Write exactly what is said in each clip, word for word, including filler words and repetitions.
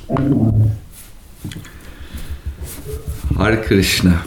Thank you, Maharaj. Hare Krishna.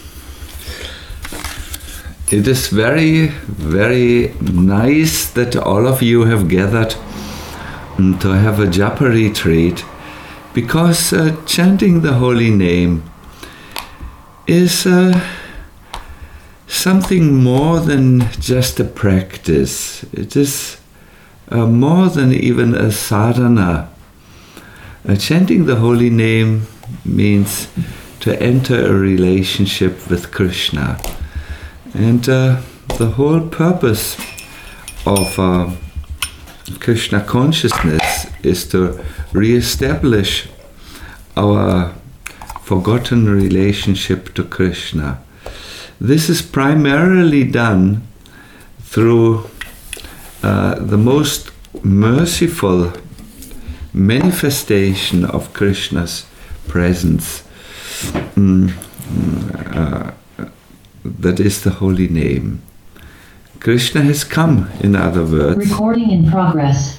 It is very, very nice that all of you have gathered to have a japa retreat, because uh, chanting the holy name is uh, something more than just a practice. It is uh, more than even a sadhana. Uh, chanting the holy name means to enter a relationship with Krishna. And uh, the whole purpose of uh, Krishna consciousness is to re-establish our forgotten relationship to Krishna. This is primarily done through uh, the most merciful manifestation of Krishna's presence. Mm, uh, that is the holy name. Krishna has come, in other words. Recording in progress.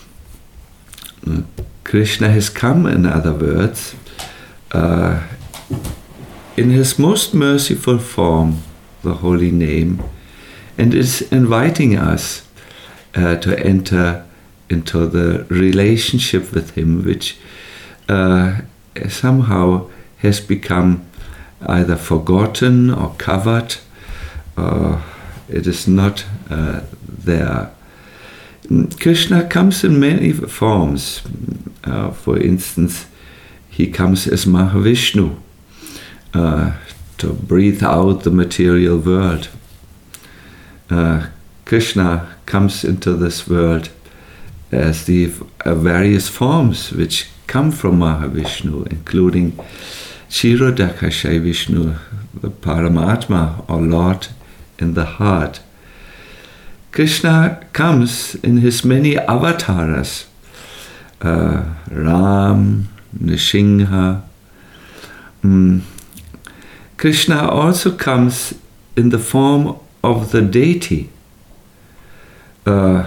Krishna has come, in other words, uh, in his most merciful form, the holy name, and is inviting us uh, to enter into the relationship with him, which uh, somehow has become either forgotten or covered, or it is not uh, there. Krishna comes in many forms. Uh, for instance, he comes as Mahavishnu uh, to breathe out the material world. Uh, Krishna comes into this world as the uh, various forms which come from Mahavishnu, including Kshirodakashayi Vishnu, the Paramatma, or Lord in the heart. Krishna comes in his many avatars, uh, Ram, Nrsimha. Mm. Krishna also comes in the form of the deity. Uh,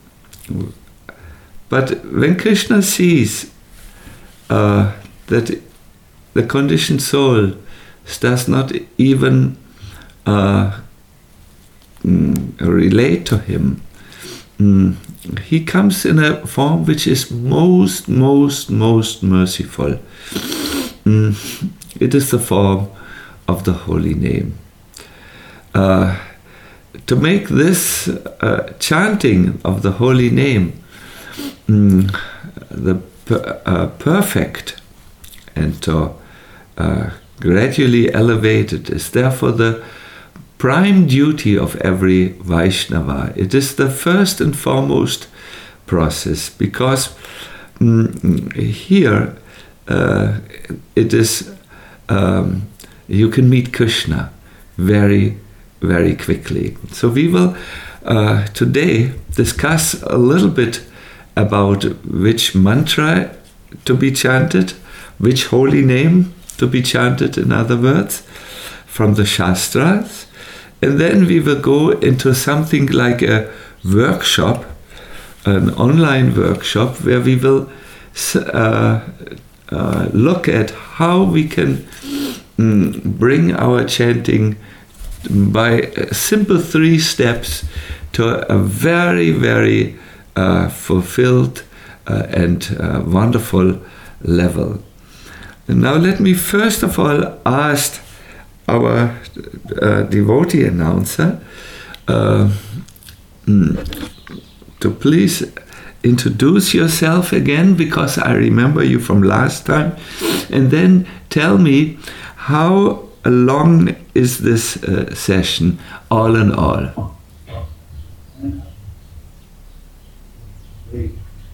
but when Krishna sees uh, that the conditioned soul does not even uh, mm, relate to him, mm, he comes in a form which is most, most, most merciful. Mm, it is the form of the holy name. Uh, to make this uh, chanting of the holy name mm, the per, uh, perfect and to uh, gradually elevate it is therefore the prime duty of every Vaishnava. It is the first and foremost process, because mm, here uh, it is um, you can meet Krishna very, very quickly. So we will uh, today discuss a little bit about which mantra to be chanted, which holy name to be chanted, in other words, from the Shastras. And then we will go into something like a workshop, an online workshop, where we will uh, uh, look at how we can mm, bring our chanting by simple three steps to a very, very uh, fulfilled uh, and uh, wonderful level. And now let me first of all ask our uh, devotee announcer uh, to please introduce yourself again, because I remember you from last time, and then tell me how long is this uh, session all in all. Hare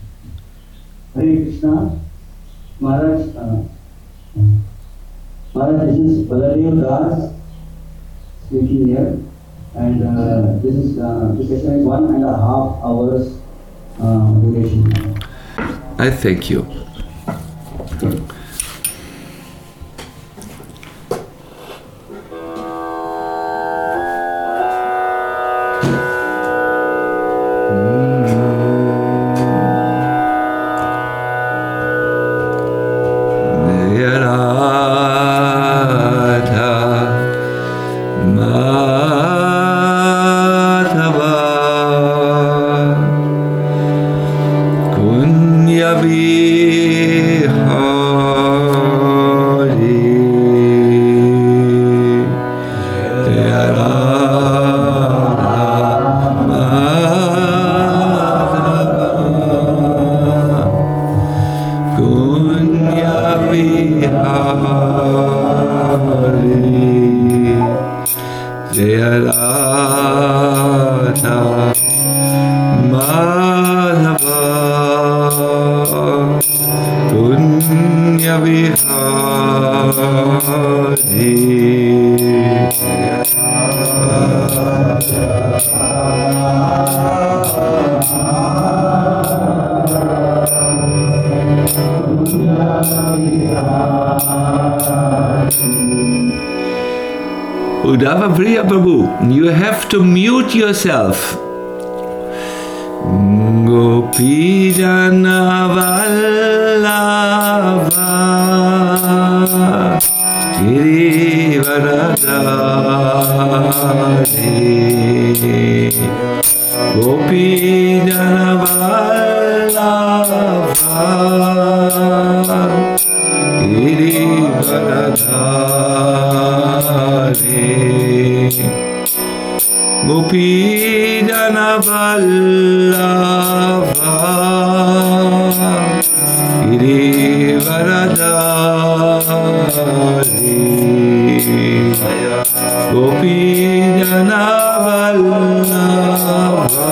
Krishna. Maharaj, uh, Maharaj, this is Baladev Das speaking here, and uh, this is uh, this session is one and a half hours uh, duration. I thank you. Okay. Vihari Jaya Radha Madhava Punya Vihari Uddhava Priya Prabhu, you have to mute yourself. Gopi Jana Vallabha Girivaradhari Gopi Jana Vallabha Girivaradhari Gopi Jana Vallabha Girivaradhari Gopi Jana Vallabha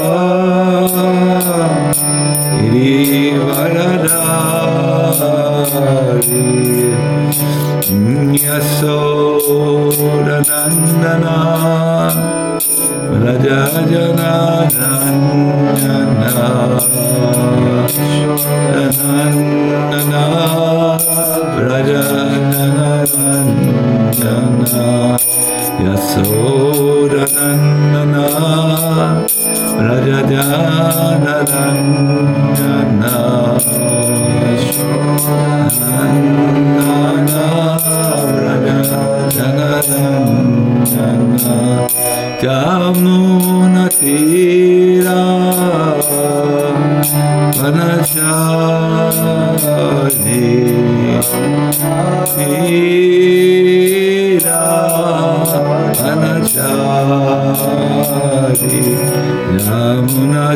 Girivaradhari Yasoda Nandana Raja Jana Nandana Nandana Raja Jana Nandana Yasoda Nandana Raja Jana Nandana Nandana Raja Jana Nandana Jamuna Tira Vanachari Tira Vanachari Jamuna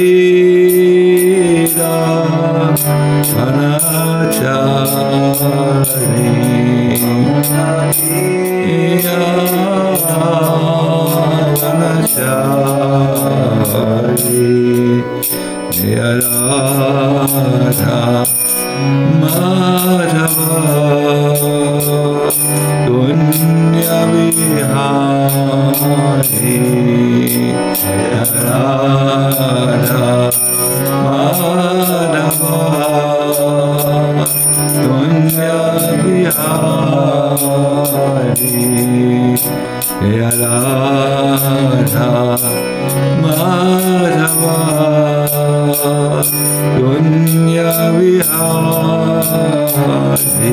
Tira Vanachari Vanachari Jaya Radha Madhava Punya Vihari Jaya Radha Madhava Punya Vihari Jaya Radha Madhava Punya Vihari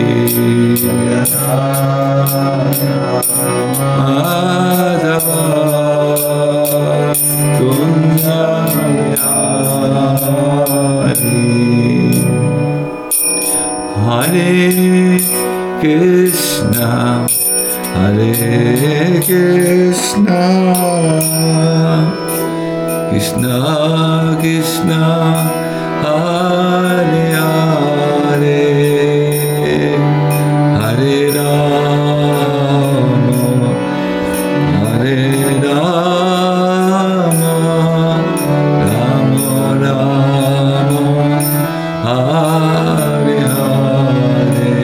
Madhava Punya Vihari Hare Krishna Hare Krishna Krishna Krishna Hare Hare Hare Rama Hare Rama Rama Rama Hare Hare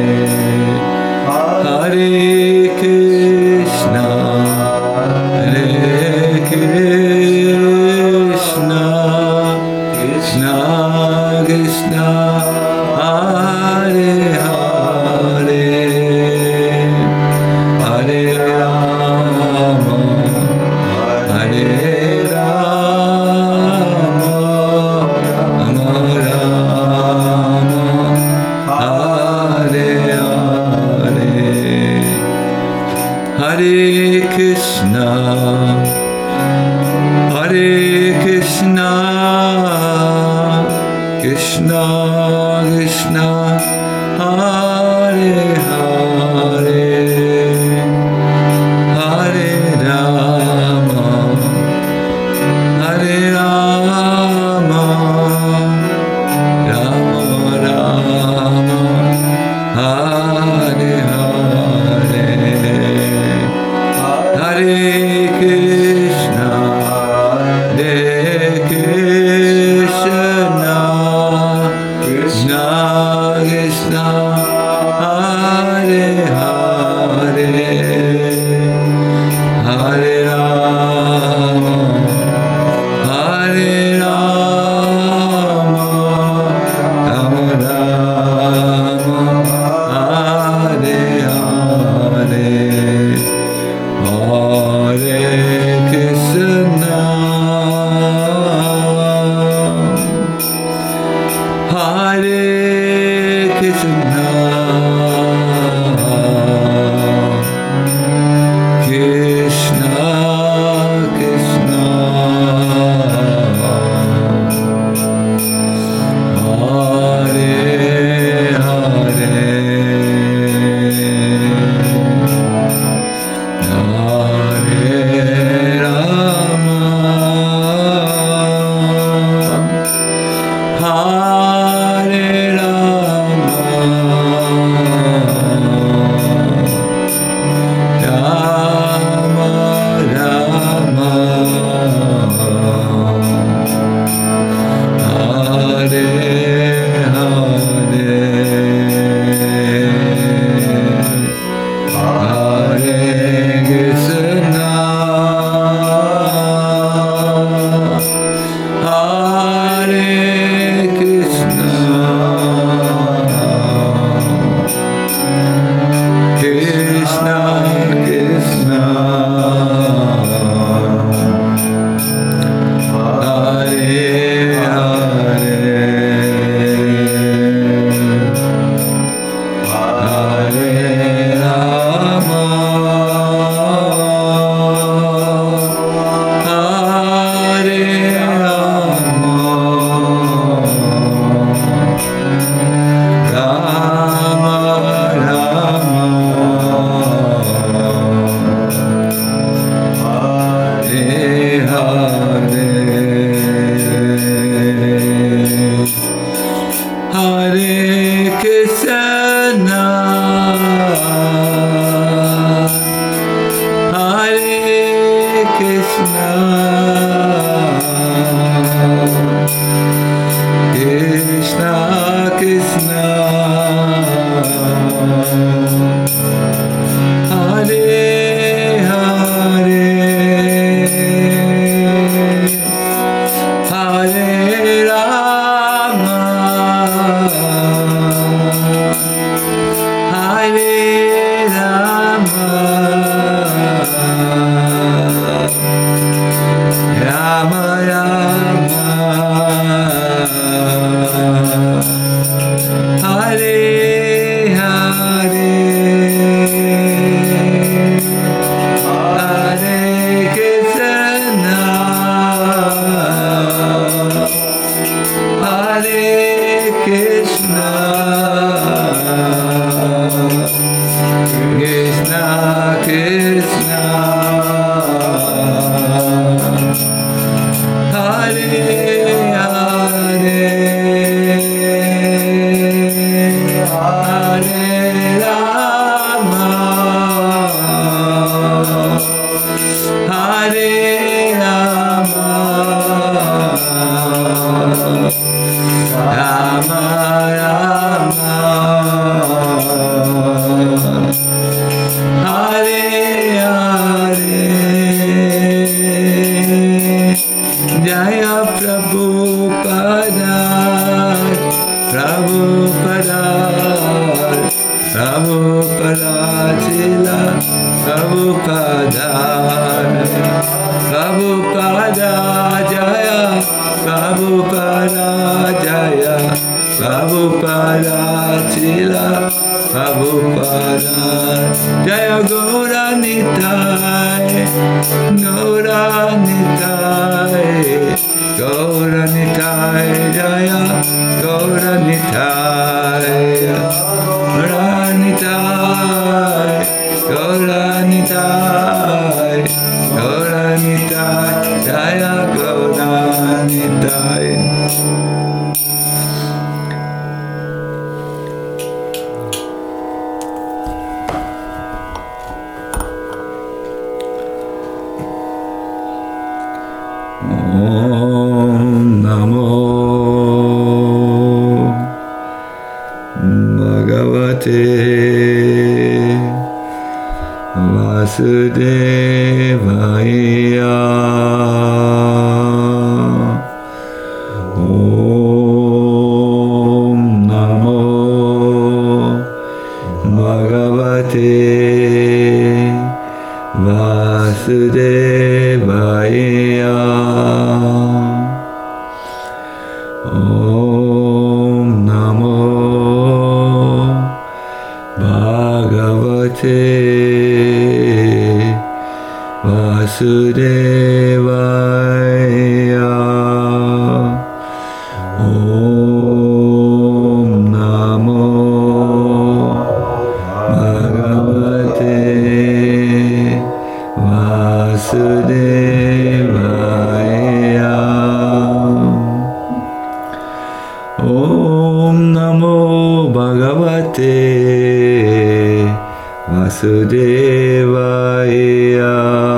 Hare Krishna Hare Krishna Krishna Krishna Hare Hare Hare Rama Hare Rama Rama Rama Hare Hare Hare Krishna Hare Krishna Krishna Krishna Hare Hare Hare Rama Hare Rama Rama Rama Hare Hare, Hare Krishna, Hare Krishna, Krishna Krishna, Hare Hare, Hare Rama, Hare Rama, Rama Rama, Hare Hare, Hare Krishna, Hare Krishna, Krishna Krishna, Hare Hare, Hare Rama, Hare Rama, Rama Rama, Hare Hare, Hare Krishna, Hare Krishna, Krishna Krishna, Hare Hare, Hare Rama, Hare Rama, Rama Rama, Hare Hare, Hare Krishna, Hare Krishna, Krishna Krishna, Hare Hare, Hare Rama, Hare Rama, Rama Rama, Hare Hare, Hare Krishna, Hare Krishna, Krishna Krishna, Hare Hare, Hare Rama, Hare Rama, Rama Rama, Hare Hare, Jaya Prabhupada, Prabhupada, Prabhupada Chila, Prabhupada, Prabhupada Jaya, Prabhupada Jaya, Prabhupada Chila, Prabhupada Jaya Gaura Nitai, Gaura Nitai, Gaura Nitai Jaya, Gaura Nitai, Gaura Nitai, Gaura Nitai, Gaura Nitai Jaya, Gaura Nitai. Bhagavate Vasudevaya. Om Namo Bhagavate Vasudevaya. Om Namo Bhagavate Vasudevaya. Om Namo Bhagavate Vasudevaya. Om Namo Bhagavate Vasudevaya.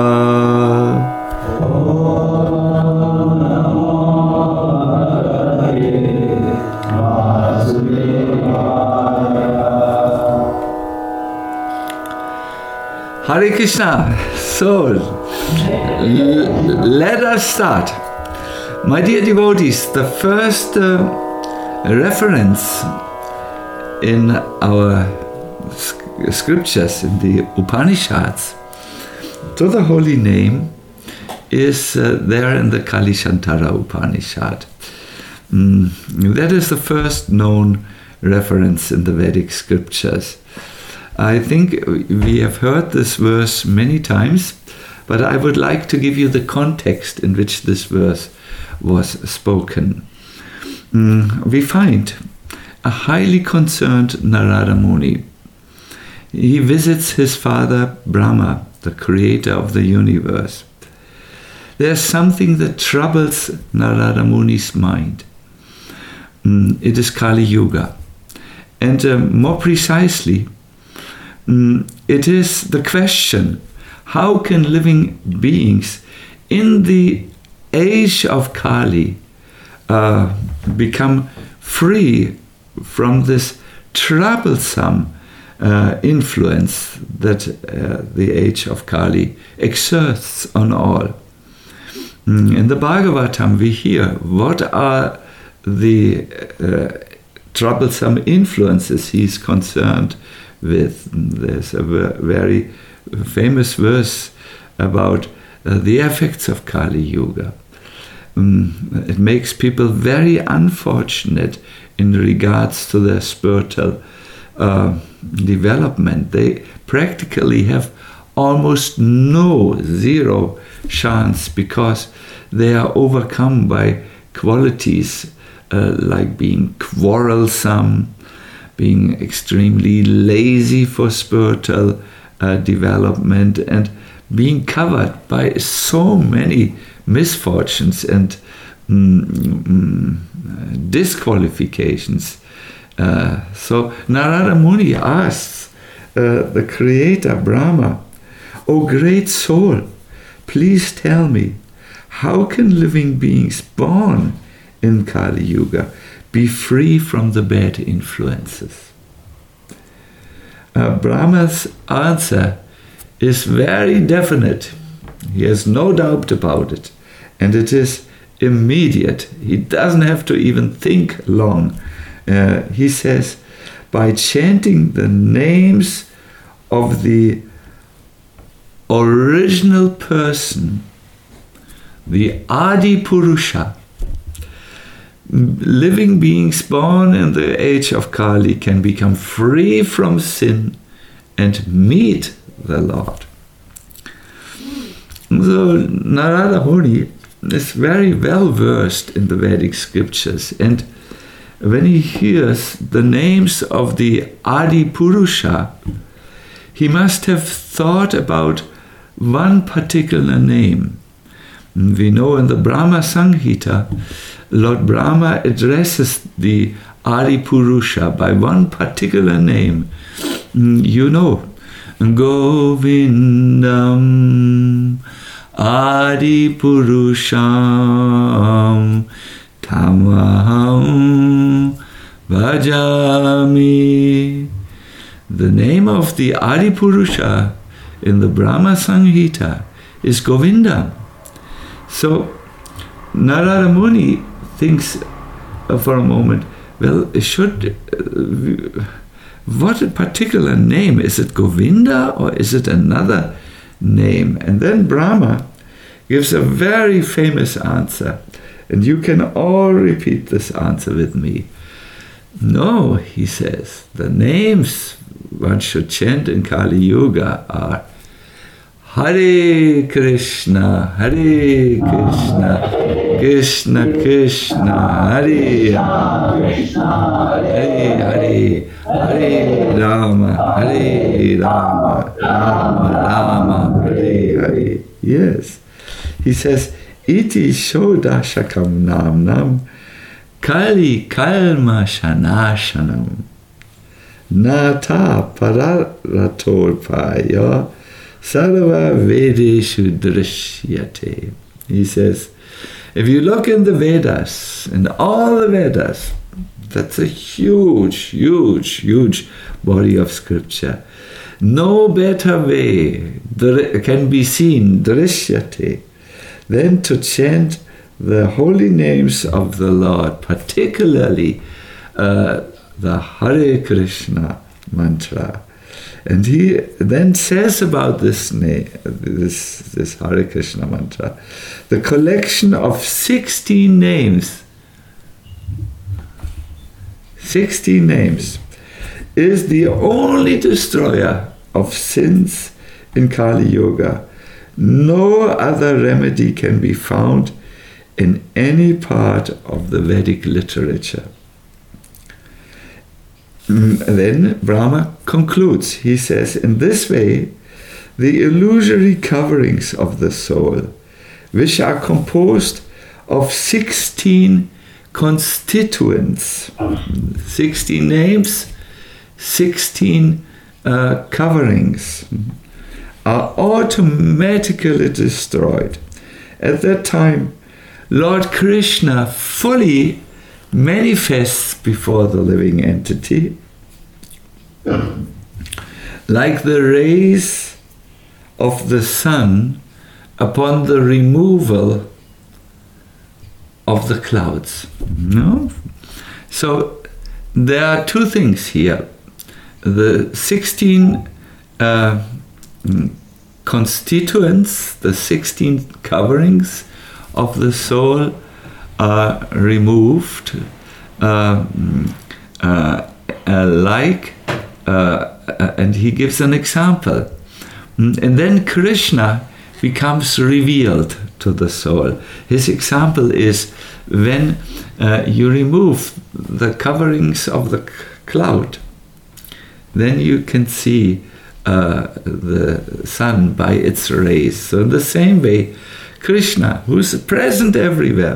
Hare Krishna. So, l- let us start. My dear devotees, the first uh, reference in our scriptures, in the Upanishads, to the holy name is uh, there in the Kalishantara Upanishad. Mm, that is the first known reference in the Vedic scriptures. I think we have heard this verse many times, but I would like to give you the context in which this verse was spoken. Mm, we find a highly concerned Narada Muni. He visits his father Brahma, the creator of the universe. There's something that troubles Narada Muni's mind. Mm, it is Kali Yuga. And uh, more precisely, mm, it is the question, how can living beings in the age of Kali uh, become free from this troublesome uh, influence that uh, the age of Kali exerts on all? In the Bhagavatam we hear what are the uh, troublesome influences he's concerned with. There's a very famous verse about uh, the effects of Kali Yuga. Um, it makes people very unfortunate in regards to their spiritual uh, development. They practically have almost no, zero chance because they are overcome by qualities uh, like being quarrelsome, being extremely lazy for spiritual uh, development, and being covered by so many misfortunes and mm, mm, disqualifications. Uh, so Narada Muni asks uh, the creator Brahma, "O great soul, please tell me, how can living beings born in Kali Yuga be free from the bad influences?" Uh, Brahma's answer is very definite. He has no doubt about it. And it is immediate. He doesn't have to even think long. Uh, he says, by chanting the names of the original person, the Adi Purusha, living beings born in the age of Kali can become free from sin and meet the Lord. So Narada Muni is very well versed in the Vedic scriptures, and when he hears the names of the Adi Purusha, he must have thought about one particular name. We know in the Brahma Samhita, Lord Brahma addresses the Adi Purusha by one particular name. You know, Govindam Adi Purusham Tamaham Bhajami. The name of the Adipurusha in the Brahma Samhita is Govinda. So Narada Muni thinks uh, for a moment, well, should, uh, what particular name? Is it Govinda or is it another name? And then Brahma gives a very famous answer. And you can all repeat this answer with me. No, he says, the names one should chant in Kali Yuga are Hare Krishna, Hare Krishna, Krishna Krishna, Hare Rama, Hare Hare, Hare Rama, Hare Rama, Rama Rama, Hare Hare. Yes. He says, Iti Shodashakam Namnam Kali Kalma Shanashanam Nata Pararatolpaya Sarva Vedeshu Drishyate. He says, if you look in the Vedas, in all the Vedas, that's a huge, huge, huge body of scripture. No better way can be seen, Drishyate, than to chant the holy names of the Lord, particularly uh, the Hare Krishna mantra. And he then says about this name, this, this Hare Krishna mantra, the collection of sixteen names, sixteen names, is the only destroyer of sins in Kali Yuga. No other remedy can be found in any part of the Vedic literature. Then Brahma concludes. He says, in this way, the illusory coverings of the soul, which are composed of sixteen constituents, sixteen names, sixteen uh, coverings, are automatically destroyed. At that time, Lord Krishna fully manifests before the living entity, like the rays of the sun upon the removal of the clouds. No? So there are two things here. The sixteen uh, constituents, the sixteen coverings of the soul are removed, uh, uh, uh, like, uh, and he gives an example. And then Krishna becomes revealed to the soul. His example is when uh, you remove the coverings of the cloud, then you can see uh, the sun by its rays. So in the same way, Krishna, who's present everywhere,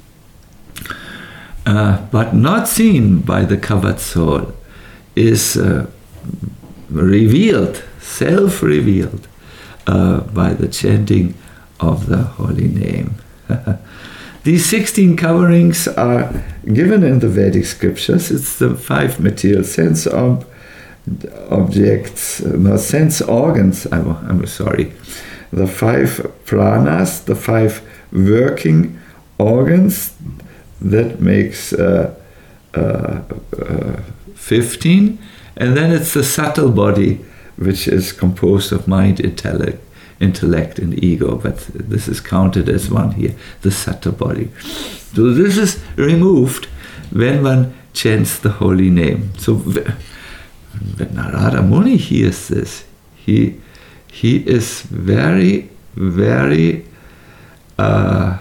uh, but not seen by the covered soul, is uh, revealed, self-revealed, uh, by the chanting of the holy name. These sixteen coverings are given in the Vedic scriptures. It's the five material sense ob- objects, no, sense organs, I'm, I'm sorry, the five pranas, the five working organs, that makes uh, uh, uh, fifteen, and then it's the subtle body, which is composed of mind, intellect, intellect and ego, but this is counted as one here, the subtle body. So this is removed when one chants the holy name. So when Narada Muni hears this, he he is very, very uh,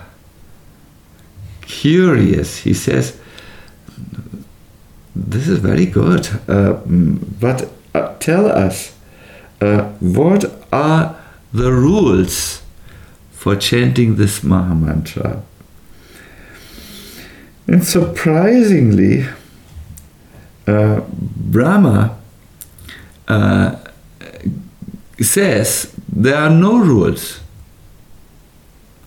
curious. He says, this is very good, uh, but uh, tell us, uh, what are the rules for chanting this Maha Mantra? And surprisingly, uh, Brahma uh, says there are no rules.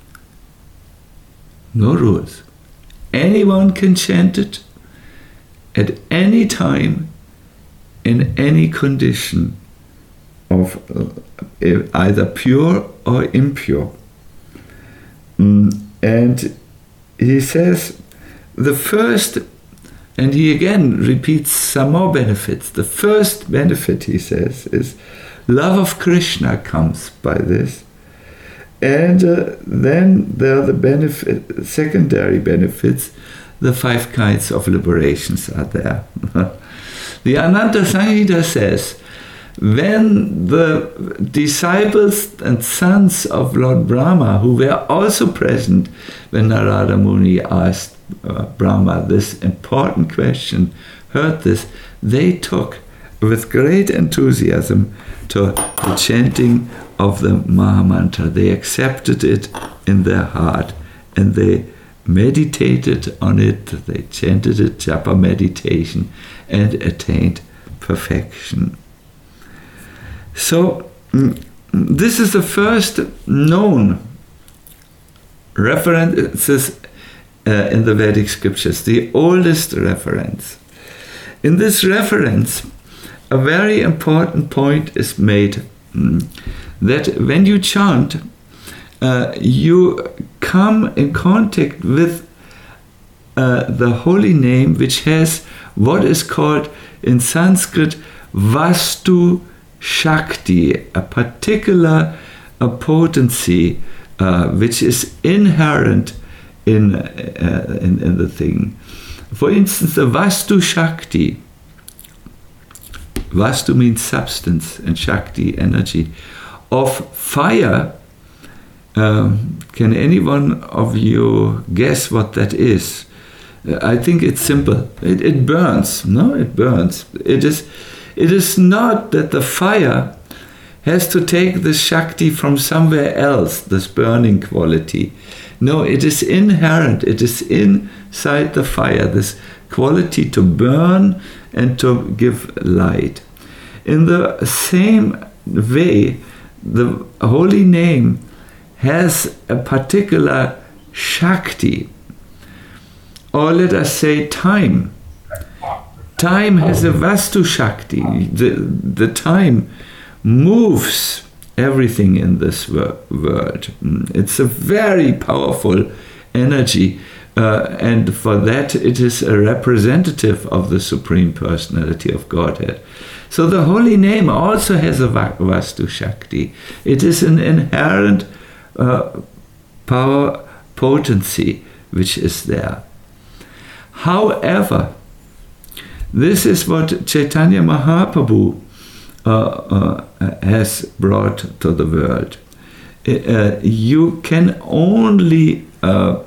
No rules. Anyone can chant it at any time, in any condition of uh, either pure or impure. Mm, and he says the first, and he again repeats some more benefits. The first benefit, he says, is love of Krishna comes by this. And uh, then there are the benefit, secondary benefits. The five kinds of liberations are there. The Ananta Samhita says, when the disciples and sons of Lord Brahma, who were also present when Narada Muni asked uh, Brahma this important question, heard this, they took with great enthusiasm to the chanting of the Mahamantra. They accepted it in their heart and they meditated on it, they chanted it, japa meditation, and attained perfection. So, this is the first known references uh, in the Vedic scriptures, the oldest reference. In this reference, a very important point is made mm, that when you chant, uh, you come in contact with uh, the holy name, which has what is called in Sanskrit Vastu Shakti, a particular a potency uh, which is inherent in, uh, in in the thing. For instance, the Vastu Shakti. Vastu means substance and Shakti, energy. Of fire, um, can anyone of you guess what that is? Uh, I think it's simple. It, it burns. No, it burns. It is. It is not that the fire has to take the Shakti from somewhere else, this burning quality. No, it is inherent. It is inside the fire, this quality to burn and to give light. In the same way, the holy name has a particular Shakti, or let us say time. Time has a Vastu Shakti. The, the time moves everything in this wor- world. It's a very powerful energy, uh, and for that it is a representative of the Supreme Personality of Godhead. So the holy name also has a Vastu Shakti. It is an inherent uh, power, potency which is there. However, this is what Chaitanya Mahaprabhu uh, uh, has brought to the world. Uh, you can only uh,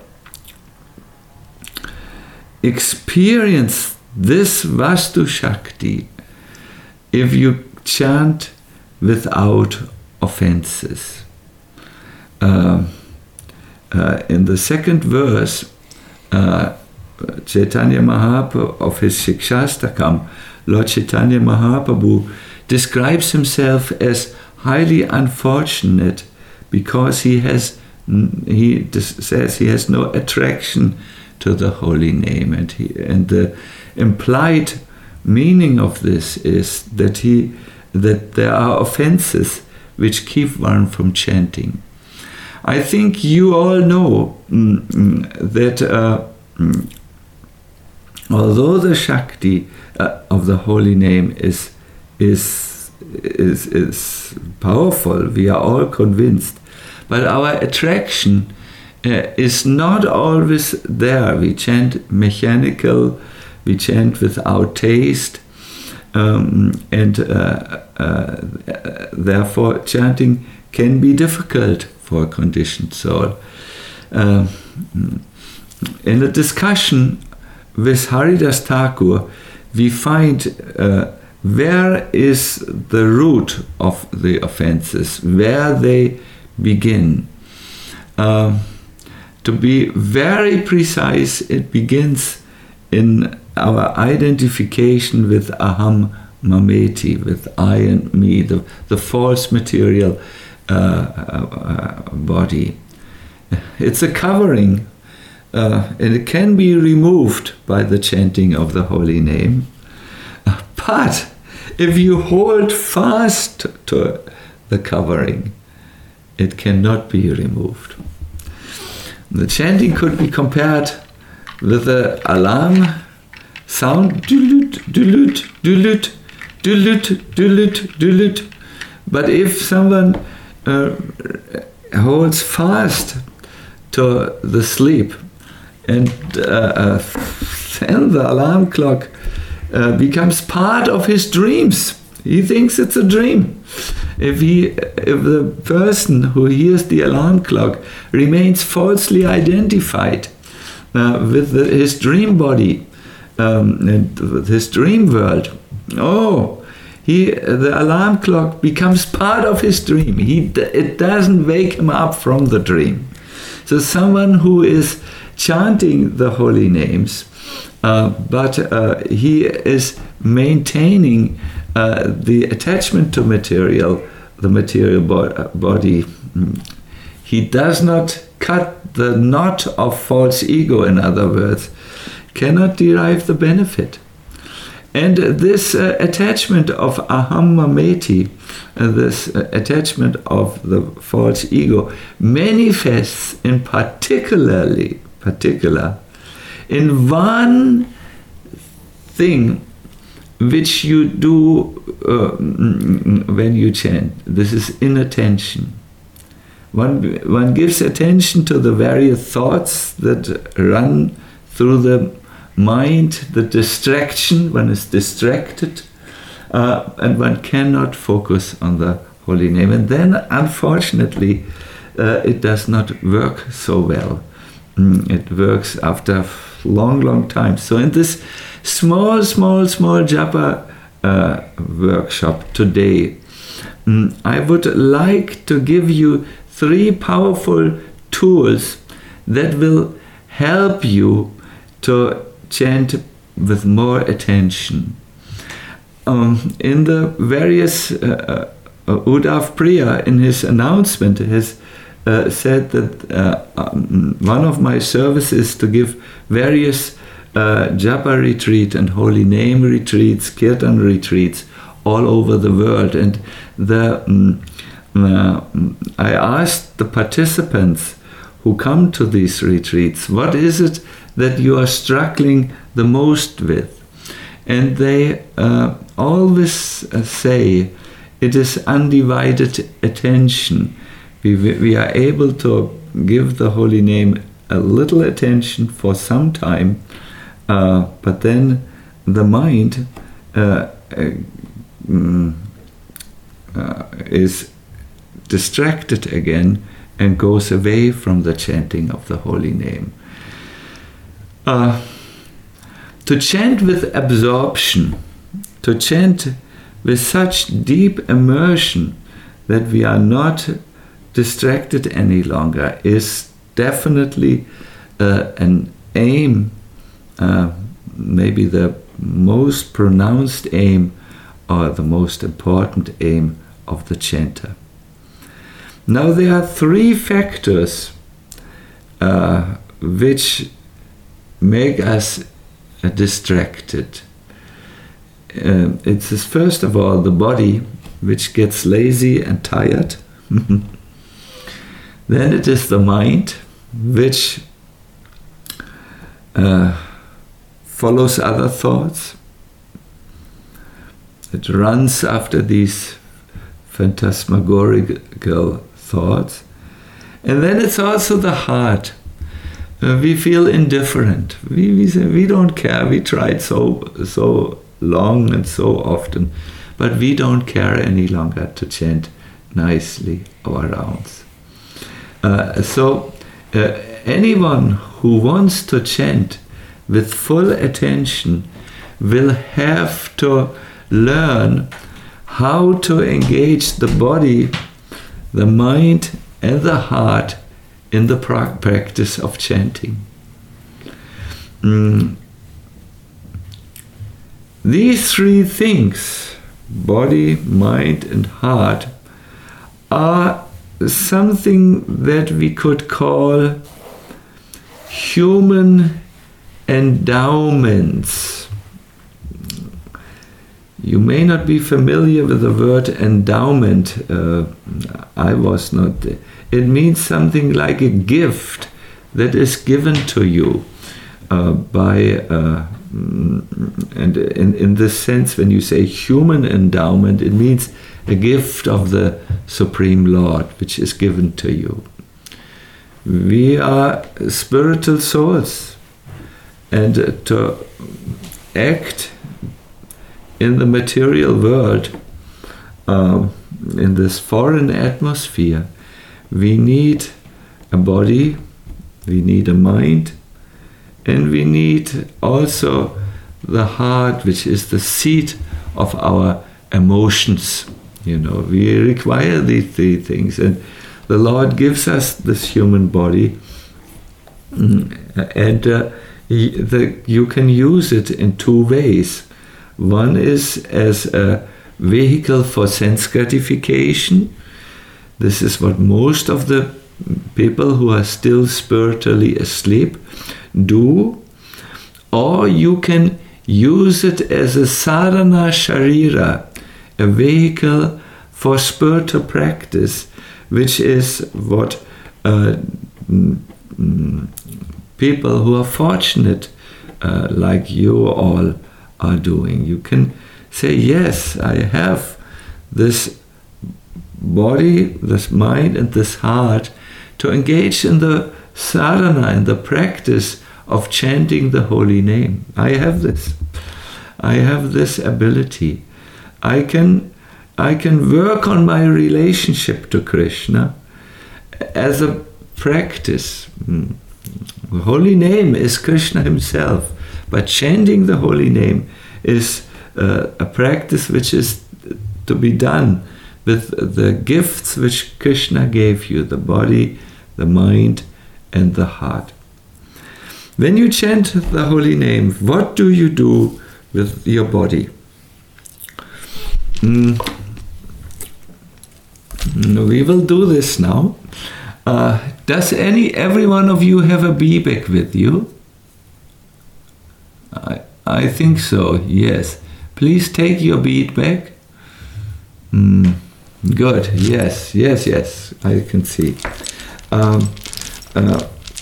experience this Vastu Shakti if you chant without offenses. Uh, uh, in the second verse, uh, Chaitanya Mahaprabhu, of his Shikshastakam, Lord Chaitanya Mahaprabhu describes himself as highly unfortunate because he has, he says he has no attraction to the holy name, and he, and the implied meaning of this is that he that there are offenses which keep one from chanting. I think you all know mm, mm, that. Uh, mm, Although the Shakti uh, of the holy name is, is, is, is powerful, we are all convinced, but our attraction uh, is not always there. We chant mechanical, we chant without taste, um, and uh, uh, therefore chanting can be difficult for a conditioned soul. Uh, in a discussion with Haridas Thakur, we find uh, where is the root of the offenses, where they begin. Uh, to be very precise, it begins in our identification with aham mameti, with I and me, the, the false material uh, uh, body. It's a covering uh, and it can be removed by the chanting of the holy name. But if you hold fast to the covering, it cannot be removed. The chanting could be compared with the alarm sound, dulut, dulut, dulut, dulut, dulut, dulut. But if someone uh, holds fast to the sleep, and uh, uh, then the alarm clock uh, becomes part of his dreams. He thinks it's a dream. If he, if the person who hears the alarm clock remains falsely identified uh, with the, his dream body um, and with his dream world, oh, he, the alarm clock becomes part of his dream. He, it doesn't wake him up from the dream. So someone who is chanting the holy names, uh, but uh, he is maintaining uh, the attachment to material, the material bo- body. He does not cut the knot of false ego, in other words, cannot derive the benefit. And this uh, attachment of aham mameti, uh, this uh, attachment of the false ego, manifests in particularly, particular, in one thing which you do uh, when you chant. This is inattention. One, one gives attention to the various thoughts that run through the mind, the distraction, one is distracted, uh, and one cannot focus on the holy name. And then, unfortunately, uh, it does not work so well. Mm, it works after long, long time. So in this small, small, small japa uh, workshop today, mm, I would like to give you three powerful tools that will help you to chant with more attention. Um, in the various, uh, uh, Uddhav Priya in his announcement has uh, said that uh, um, one of my services to give various uh, japa retreat and holy name retreats, kirtan retreats all over the world. And the um, uh, I asked the participants who come to these retreats, what is it that you are struggling the most with? And they uh, always uh, say it is undivided attention. We, we are able to give the holy name a little attention for some time, uh, but then the mind uh, uh, uh, is distracted again and goes away from the chanting of the holy name. Uh, to chant with absorption, to chant with such deep immersion that we are not distracted any longer is definitely uh, an aim, uh, maybe the most pronounced aim or the most important aim of the chanter. Now there are three factors uh, which make us uh, distracted. Uh, it's this, first of all, the body, which gets lazy and tired. Then it is the mind, which uh, follows other thoughts. It runs after these phantasmagorical thoughts. And then it's also the heart. Uh, we feel indifferent. We, we say we don't care. We tried so so long and so often, but we don't care any longer to chant nicely our rounds. Uh, so uh, anyone who wants to chant with full attention will have to learn how to engage the body, the mind, and the heart in the pra- practice of chanting. Mm. These three things, body, mind, and heart, are something that we could call human endowments. You may not be familiar with the word endowment. Uh, I was not. It means something like a gift that is given to you uh, by, uh, and in, in this sense, when you say human endowment, it means a gift of the Supreme Lord, which is given to you. We are spiritual souls, and to act in the material world, um, in this foreign atmosphere, we need a body, we need a mind, and we need also the heart, which is the seat of our emotions. You know, we require these three things, and the Lord gives us this human body, and uh, he, the, you can use it in two ways. One is as a vehicle for sense gratification. This is what most of the people who are still spiritually asleep do. Or you can use it as a sadhana sharira, a vehicle for spiritual practice, which is what uh, people who are fortunate, uh, like you all, are doing. You can say, yes, I have this body, this mind, and this heart to engage in the sadhana, in the practice of chanting the holy name. I have this. I have this ability. I can, I can work on my relationship to Krishna as a practice. The holy name is Krishna himself. But chanting the holy name is uh, a practice which is to be done with the gifts which Krishna gave you, the body, the mind, and the heart. When you chant the holy name, what do you do with your body? Mm. We will do this now. Uh, does any every one of you have a bibek with you? I, I think so, yes. Please take your bead back. Mm, good, yes, yes, yes, I can see. Um, uh,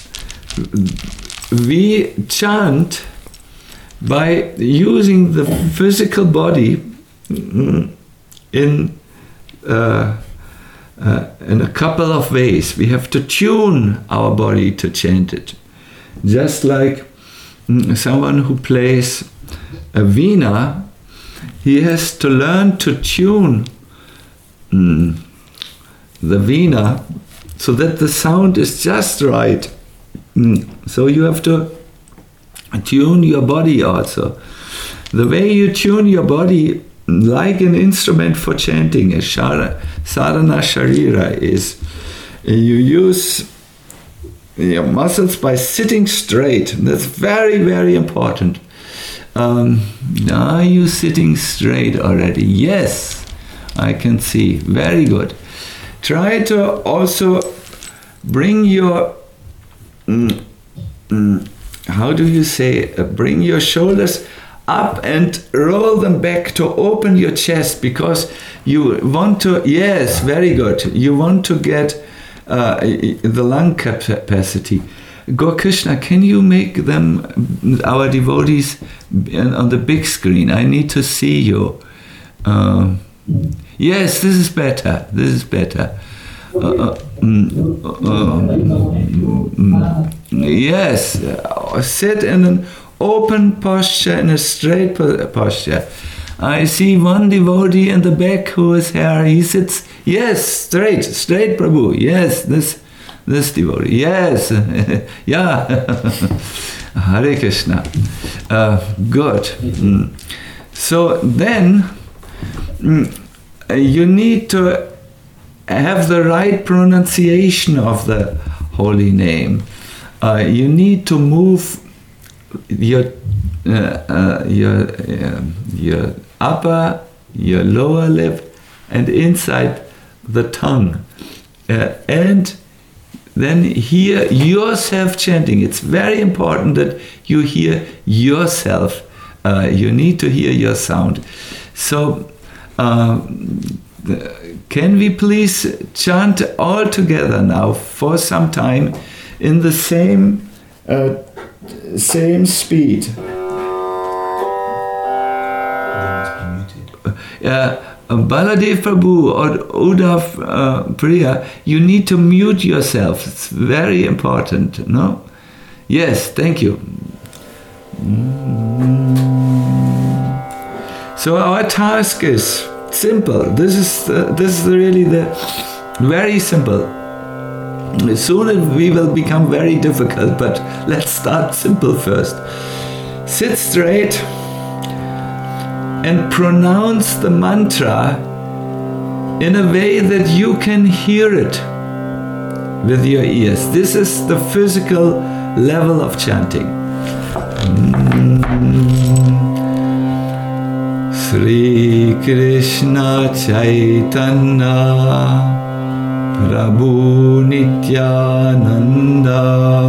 we chant by using the physical body in, uh, uh, in a couple of ways. We have to tune our body to chant it. Just like someone who plays a veena, he has to learn to tune mm, the veena so that the sound is just right. Mm. So you have to tune your body also. The way you tune your body like an instrument for chanting, a shara, sadhana sharira, is you use your muscles by sitting straight. That's very, very important. Um, are you sitting straight already? Yes, I can see. Very good. Try to also bring your, mm, mm, how do you say, uh, bring your shoulders up and roll them back to open your chest, because you want to, yes, very good. You want to get Uh, the lung capacity. Gokrishna, can you make them, our devotees, on the big screen? I need to see you. Uh, yes, this is better. This is better. Uh, uh, mm, uh, mm, yes, uh, sit in an open posture, in a straight posture. I see one devotee in the back who is here. He sits, yes, straight, straight, Prabhu. Yes, this, this devotee. Yes, yeah. Hare Krishna. Uh, good. Mm. So then, mm, you need to have the right pronunciation of the holy name. Uh, you need to move your uh, uh, your uh, your upper, your lower lip, and inside the tongue, uh, and then hear yourself chanting. It's very important that you hear yourself. Uh, you need to hear your sound. So, uh, can we please chant all together now for some time in the same uh, same speed? Uh, Baladev Prabhu or Uddhav uh, Priya, you need to mute yourself. It's very important, no? Yes, thank you. So our task is simple. This is uh, this is really the very simple. Soon we will become very difficult, but let's start simple first. Sit straight and pronounce the mantra in a way that you can hear it with your ears. This is the physical level of chanting. Sri Krishna Chaitanya Prabhu Nityananda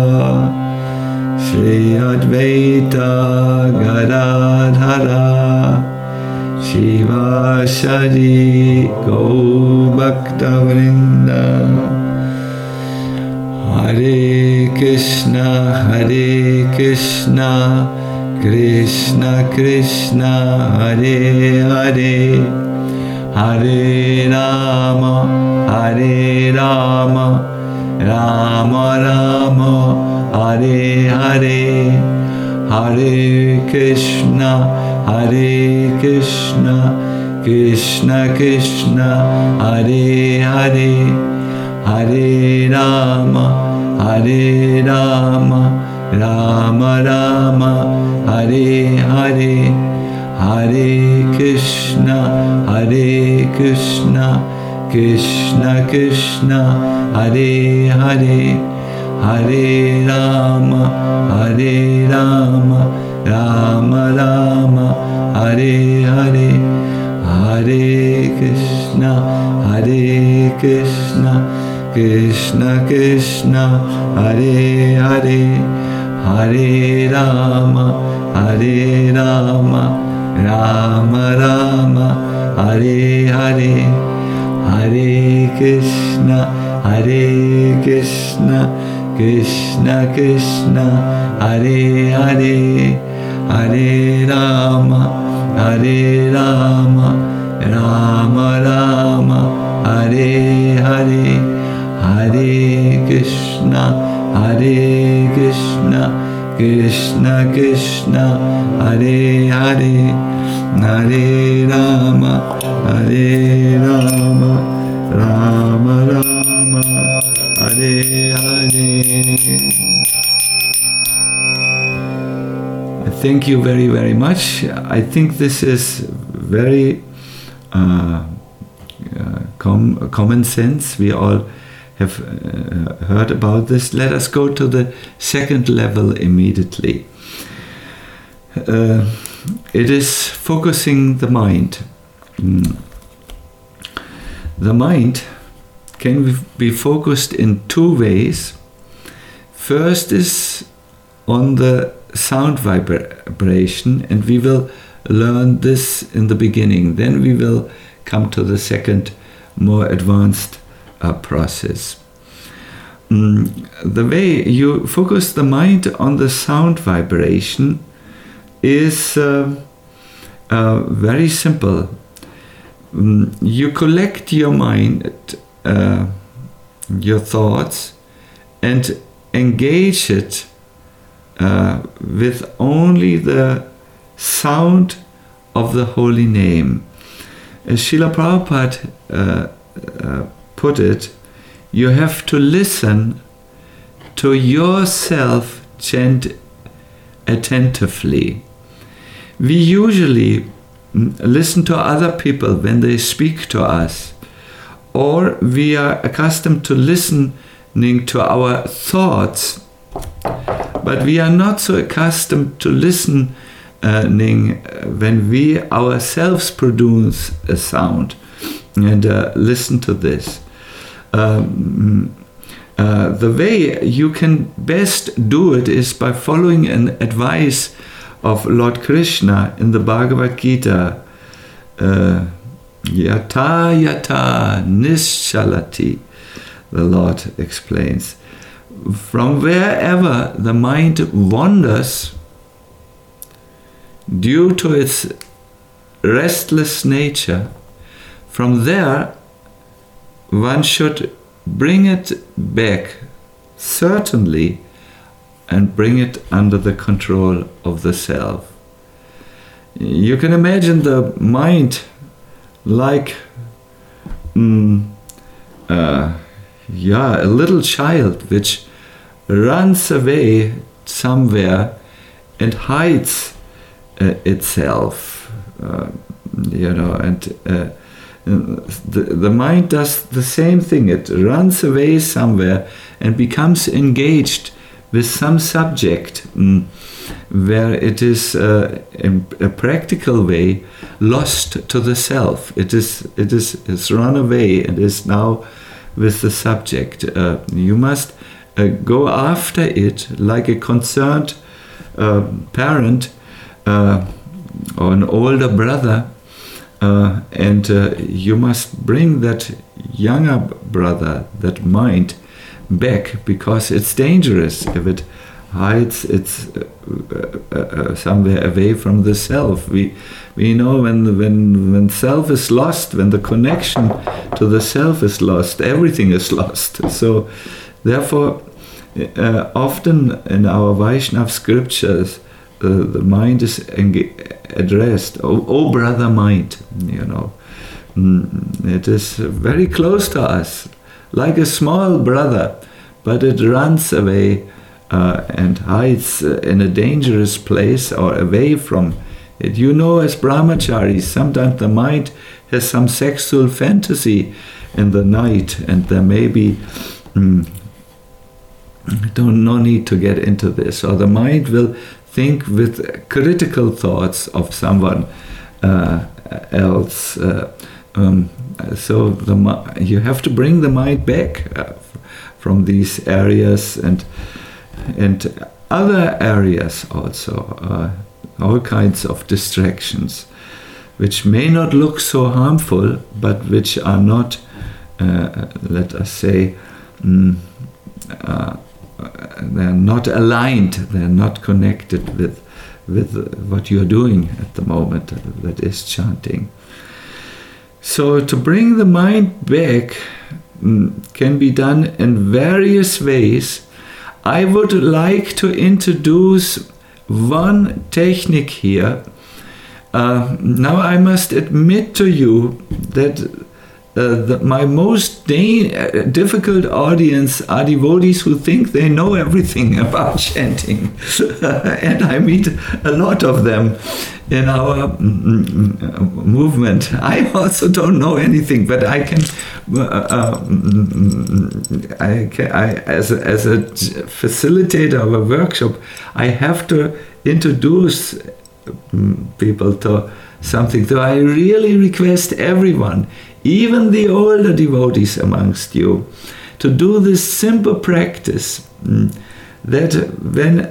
Shri Advaita Gadadhara Shiva Shari Go Bhakta Vrinda Hare Krishna Hare Krishna Krishna Krishna Hare Hare Hare Rama Hare Rama Rama Rama Hare Hare Hare Krishna Hare Krishna, Krishna Krishna, Hare Hare, Hare Rama, Hare Rama, Rama Rama, Hare Hare, Hare Krishna, Hare Krishna, Krishna Krishna, Hare Hare, Hare Rama, Hare Rama, Rama Rama, Hare Hare, Hare Krishna, Hare Krishna, Krishna Krishna, Hare Hare, Hare Rama, Hare Rama, Rama Rama, Hare Hare, Hare Krishna, Hare Krishna, Krishna Krishna, Hare Hare, Hare Rama, Hare Rama, Rama Rama, Hare Hare, Hare Krishna, Hare Krishna, Krishna Krishna, Hare Hare, Hare Rama, Hare Rama, Rama Rama, Hare Hare. Thank you very, very much. I think this is very uh, uh, com- common sense. We all have uh, heard about this. Let us go to the second level immediately. Uh, it is focusing the mind. Mm. The mind can be focused in two ways. First is on the sound vibration, and we will learn this in the beginning. Then we will come to the second, more advanced uh, process. Mm, the way you focus the mind on the sound vibration is uh, uh, very simple. Mm, you collect your mind, uh, your thoughts, and engage it Uh, with only the sound of the holy name. As Srila Prabhupada uh, uh, put it, you have to listen to yourself chant attentively. We usually listen to other people when they speak to us, or we are accustomed to listening to our thoughts, but we are not so accustomed to listening when we ourselves produce a sound. And uh, listen to this. Um, uh, the way you can best do it is by following an advice of Lord Krishna in the Bhagavad Gita. Uh, Yata yata nischalati, the Lord explains. From wherever the mind wanders, due to its restless nature, from there one should bring it back, certainly, and bring it under the control of the self. You can imagine the mind like mm, uh, yeah, a little child which runs away somewhere and hides uh, itself, uh, you know, and uh, the, the mind does the same thing. It runs away somewhere and becomes engaged with some subject mm, where it is uh, in a practical way lost to the self. It is it is it's run away and is now with the subject. Uh, you must uh, go after it like a concerned uh, parent uh, or an older brother, uh, and uh, you must bring that younger brother, that mind, back, because it's dangerous if it hides it's uh, uh, uh, somewhere away from the self. We we know when when when self is lost, when the connection to the self is lost, everything is lost. So therefore, uh, often in our Vaishnava scriptures, uh, the mind is addressed, oh, oh brother mind, you know. It is very close to us, like a small brother, but it runs away Uh, and hides uh, in a dangerous place or away from it. You know, as brahmacharis, sometimes the mind has some sexual fantasy in the night, and there may be, mm, don't no need to get into this, or the mind will think with critical thoughts of someone uh, else. Uh, um, so the you have to bring the mind back uh, from these areas and and other areas also, uh, all kinds of distractions, which may not look so harmful, but which are not, uh, let us say, mm, uh, they're not aligned, they're not connected with, with what you're doing at the moment, that is chanting. So to bring the mind back mm, can be done in various ways. I would like to introduce one technique here. Uh, now I must admit to you that uh, the, my most da- uh, difficult audience are devotees who think they know everything about chanting. And I meet a lot of them in our mm, movement. I also don't know anything, but I can, uh, uh, I, can I, as a, as a facilitator of a workshop, I have to introduce people to something. So I really request everyone, even the older devotees amongst you, to do this simple practice, that when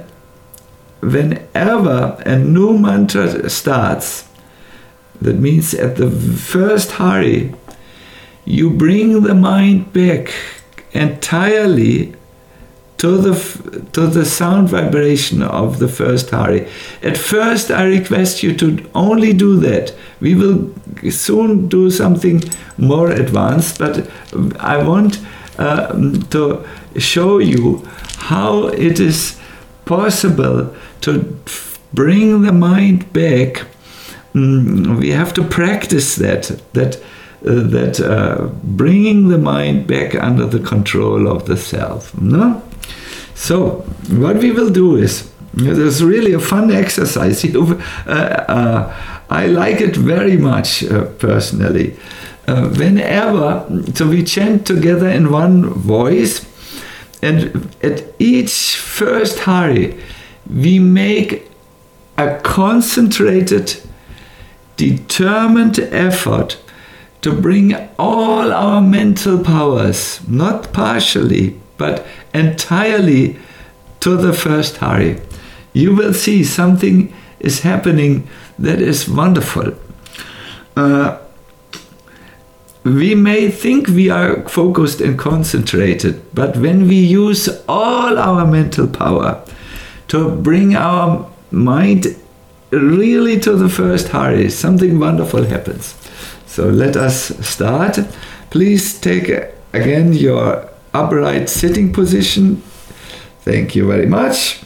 whenever a new mantra starts, that means at the first hari, you bring the mind back entirely to the to the sound vibration of the first hari. At first, I request you to only do that. We will soon do something more advanced, but I want uh, to show you how it is possible to bring the mind back. Mm, we have to practice that. That. Uh, that uh, bringing the mind back under the control of the self. No? So, what we will do is, there's really a fun exercise. You, uh, uh, I like it very much, uh, personally. Uh, whenever, so we chant together in one voice, and at each first hari, we make a concentrated, determined effort to bring all our mental powers, not partially, but entirely to the first Hari. You will see something is happening that is wonderful. Uh, we may think we are focused and concentrated, but when we use all our mental power to bring our mind really to the first Hari, something wonderful happens. So let us start. Please take again your upright sitting position. Thank you very much.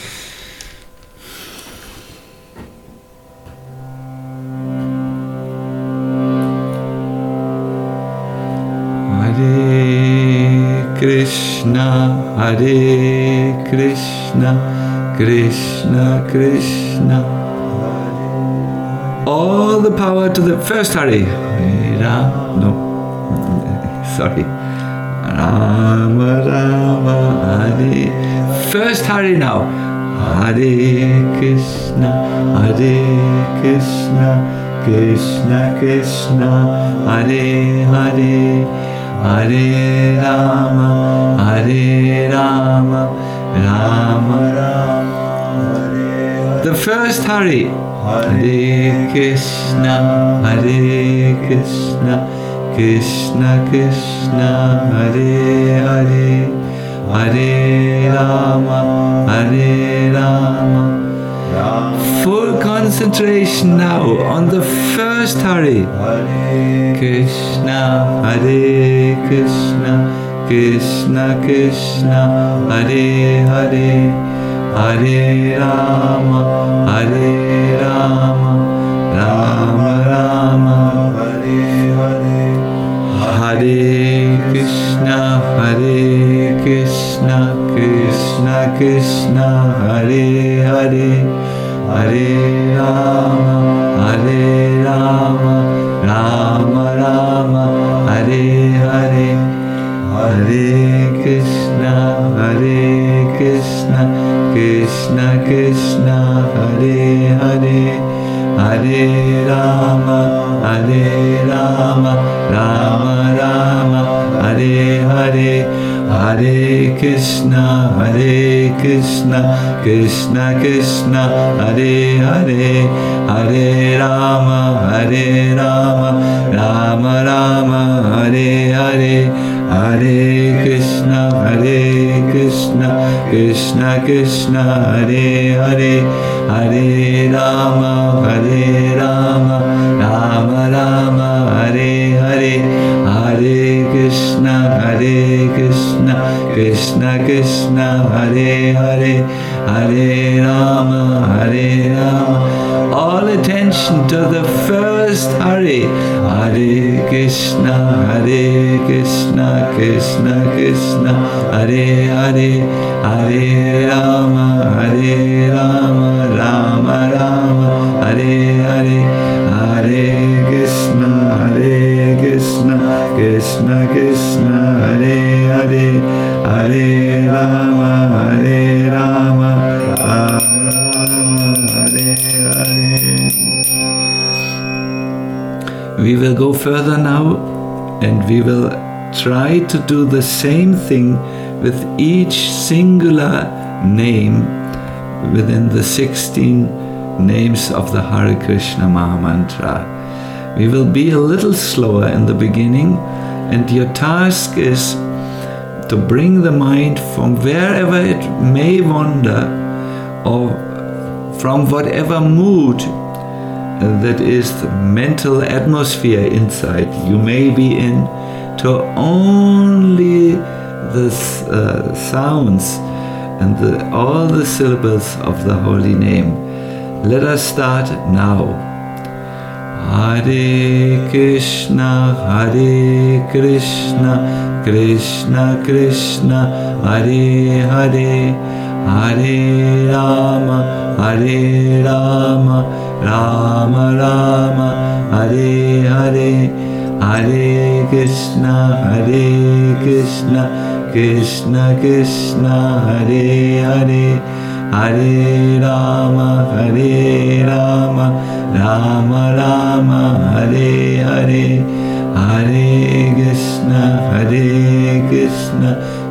Hare Krishna, Hare Krishna, Krishna Krishna. All the power to the first Hari. Ram, no, sorry. Rama Rama Hare. First Hari now. Hare Krishna, Hare Krishna, Krishna Krishna, Hare Hare, Hare Rama, Hare Rama, Rama Rama, Hare. The first Hari. Hare Krishna, Hare Krishna, Krishna Krishna, Hare Hare, Hare Rama, Hare Rama. Full concentration now on the first Hari. Hare Krishna, Hare Krishna, Krishna Krishna, Hare Hare, Hare Rama, Hare Rama, Rama Rama, Hare Hare. Hare Krishna, Hare Krishna, Krishna Krishna, Hare Hare, Hare Rama, Hare Rama, Rama Rama, Hare Hare. Hare Krishna, Hare Krishna, Krishna Krishna, Hare Hare, Hare Rama, Hare Rama, Rama Rama, Hare Hare. Hare Krishna, Hare Krishna, Krishna Krishna, Hare Hare, Hare Rama, Hare Rama, Rama Rama, Hare Hare. Hare Krishna, Hare Krishna, Krishna Krishna, Hare Hare, Hare Rama, Hare Rama, Rama Rama, Hare Hare. Hare Krishna, Hare Krishna, Krishna Krishna, Hare Hare, Hare Rama, Hare Rama. All attention to the first Hari. Hare Krishna, Hare Krishna, Krishna Krishna, Hare Hare, Hare Rama, Hare Rama, Rama Rama, Hare Hare. Hare Krishna, Hare Krishna, Krishna Krishna, Hare Hare, Hare Rama, Hare Rama, Rama Rama, Hare Hare. We will go further now, and we will try to do the same thing with each singular name within the sixteen names of the Hare Krishna Mahamantra. We will be a little slower in the beginning, and your task is to bring the mind from wherever it may wander, or from whatever mood that is the mental atmosphere inside you may be in, to only the uh, sounds and the, all the syllables of the holy name. Let us start now. Hare Krishna, Hare Krishna, Krishna Krishna, Hare Hare, Hare Rama, Hare Rama, Rama Rama, Hare Hare. Hare Krishna, Hare Krishna, Krishna Krishna, Hare Hare, Hare Rama, Hare Rama, Rama Rama, Hare Hare. Hare Krishna, Hare Krishna,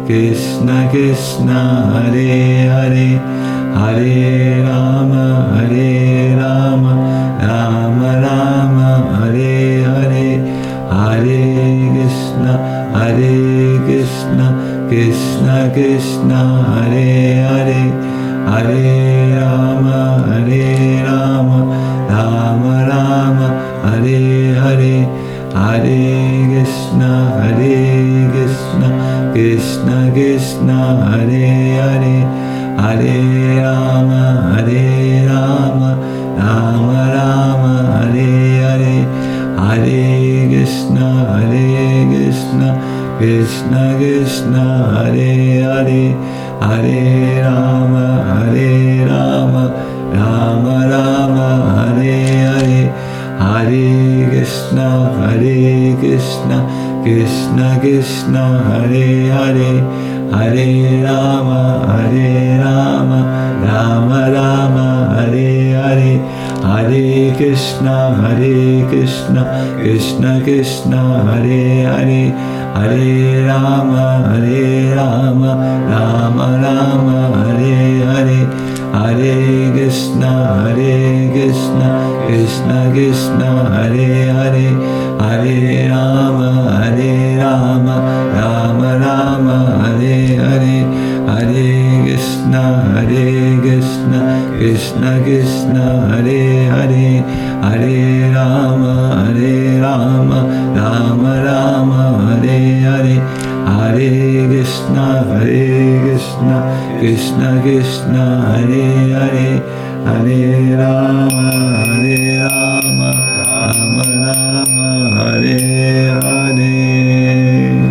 Krishna Krishna Hare Hare, Hare Rama, Hare Rama, Rama Rama, Hare Hare, Hare Krishna, Hare Krishna, Krishna Krishna, Hare Hare, Hare Rama, Hare Rama, Rama Rama, Hare Hare, Hare Krishna, Hare Krishna, Krishna Krishna, Hare Hare, Hare Rama, Hare Rama, Rama Rama, Hare Hare, Hare Krishna, Hare Krishna, Krishna Krishna, Hare Hare, Hare Rama, Hare Rama, Rama Rama, Hare Hare, Hare Krishna, Hare Krishna, Krishna Krishna, Hare Hare, Hare Rama, Hare Rama, Rama Rama, Hare Hare, Hare Krishna, Hare Krishna, Krishna Krishna, Hare Hare, Hare Rama, Hare Rama, Rama Rama, Hare Hare, Hare Krishna, Hare Krishna, Krishna Krishna, Hare Hare, Hare Rama, Hare Rama, Rama Rama, Hare Hare, Hare Krishna, Hare Krishna, Krishna Krishna, Hare Hare, Hare Rama, Hare Rama, Rama Rama, Hare Hare, Hare Krishna, Hare Krishna, Krishna Krishna, Hare Hare, Hare Rama, Hare Rama, Rama Rama, Hare Hare.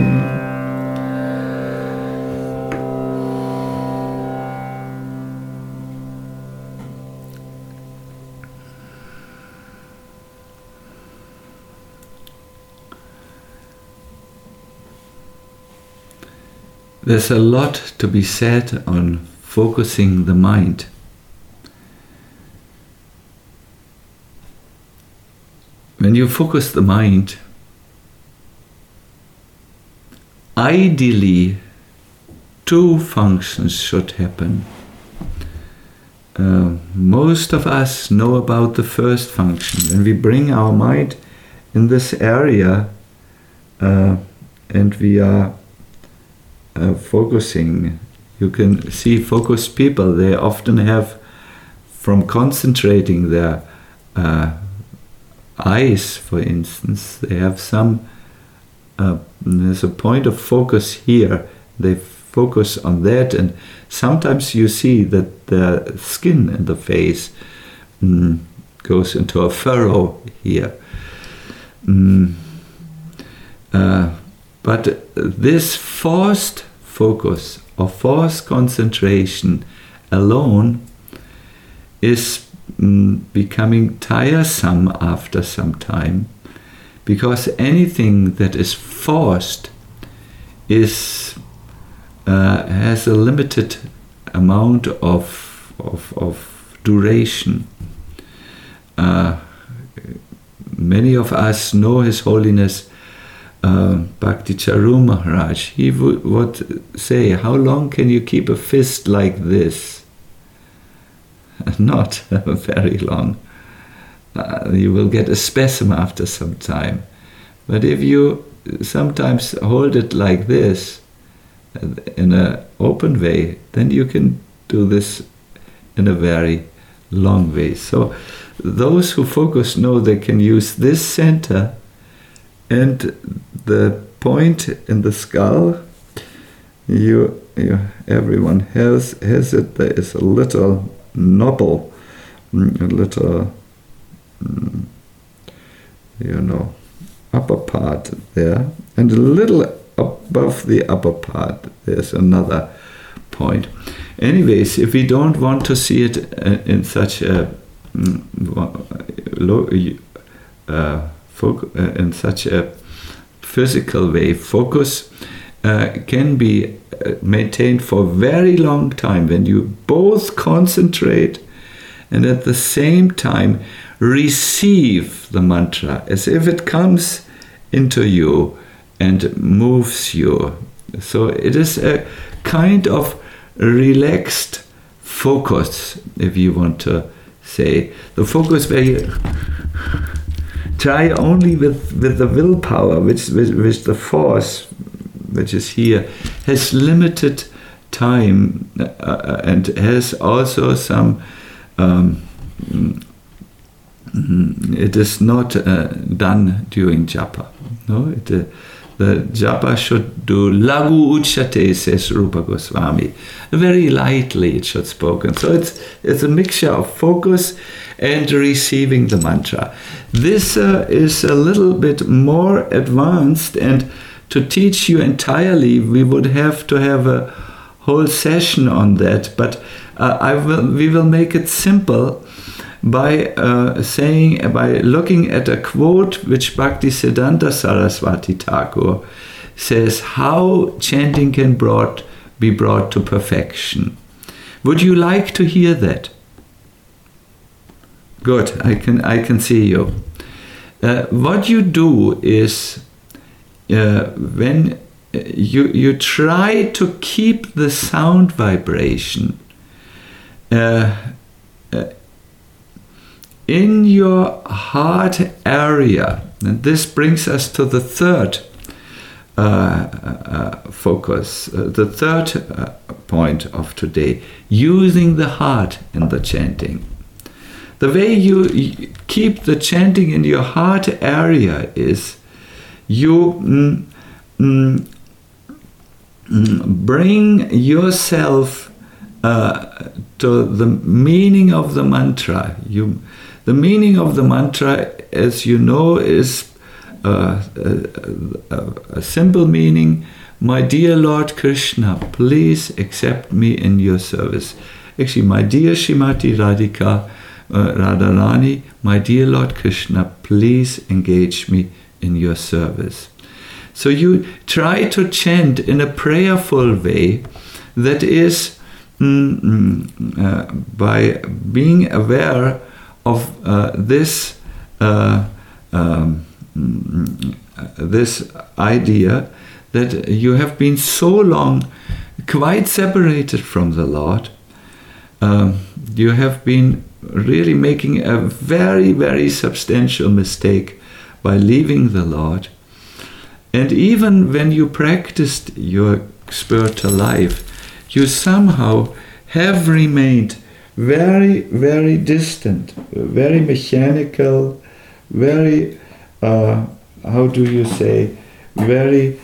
There's a lot to be said on focusing the mind. When you focus the mind, ideally two functions should happen. Uh, most of us know about the first function. When we bring our mind in this area uh, and we are Uh, focusing, you can see focused people, they often have, from concentrating their uh, eyes, for instance, they have some, uh, there's a point of focus here, they focus on that, and sometimes you see that the skin in the face mm, goes into a furrow here. Mm, uh, But this forced focus or forced concentration alone is mm, becoming tiresome after some time, because anything that is forced is uh, has a limited amount of of, of duration. Uh, many of us know His Holiness Uh, Bhakti Charu Maharaj. He would, would say, how long can you keep a fist like this? Not very long. Uh, you will get a spasm after some time. But if you sometimes hold it like this, in an open way, then you can do this in a very long way. So those who focus know they can use this center, and the point in the skull, you, you, everyone has, has it. There is a little knobble, a little, you know, upper part there, and a little above the upper part, there's another point. Anyways, if we don't want to see it in such a low, uh, in such a physical way, focus uh, can be maintained for a very long time when you both concentrate and at the same time receive the mantra as if it comes into you and moves you. So it is a kind of relaxed focus, if you want to say. The focus where you try only with, with the willpower, which with, with the force, which is here, has limited time uh, and has also some, um, it is not uh, done during japa. No, it, uh, the japa should do lagu uchate, says Rupa Goswami. Very lightly it should spoken. So it's it's a mixture of focus and receiving the mantra. This uh, is a little bit more advanced, and to teach you entirely, we would have to have a whole session on that. But uh, I will, we will make it simple by uh, saying, by looking at a quote which Bhaktisiddhanta Saraswati Thakur says, how chanting can brought, be brought to perfection. Would you like to hear that? Good, I can, I can see you. Uh, what you do is, uh, when you, you try to keep the sound vibration uh, uh, in your heart area, and this brings us to the third uh, uh, focus, uh, the third uh, point of today, using the heart in the chanting. The way you keep the chanting in your heart area is you mm, mm, mm, bring yourself uh, to the meaning of the mantra. You The meaning of the mantra, as you know, is uh, a, a, a simple meaning. My dear Lord Krishna, please accept me in your service. Actually, my dear Shrimati Radhika uh, Radharani, my dear Lord Krishna, please engage me in your service. So you try to chant in a prayerful way that is mm, mm, uh, by being aware of uh, this uh, um, this idea that you have been so long quite separated from the Lord. Um, you have been really making a very, very substantial mistake by leaving the Lord. And even when you practiced your spiritual life, you somehow have remained very, very distant, very mechanical, very, uh, how do you say, very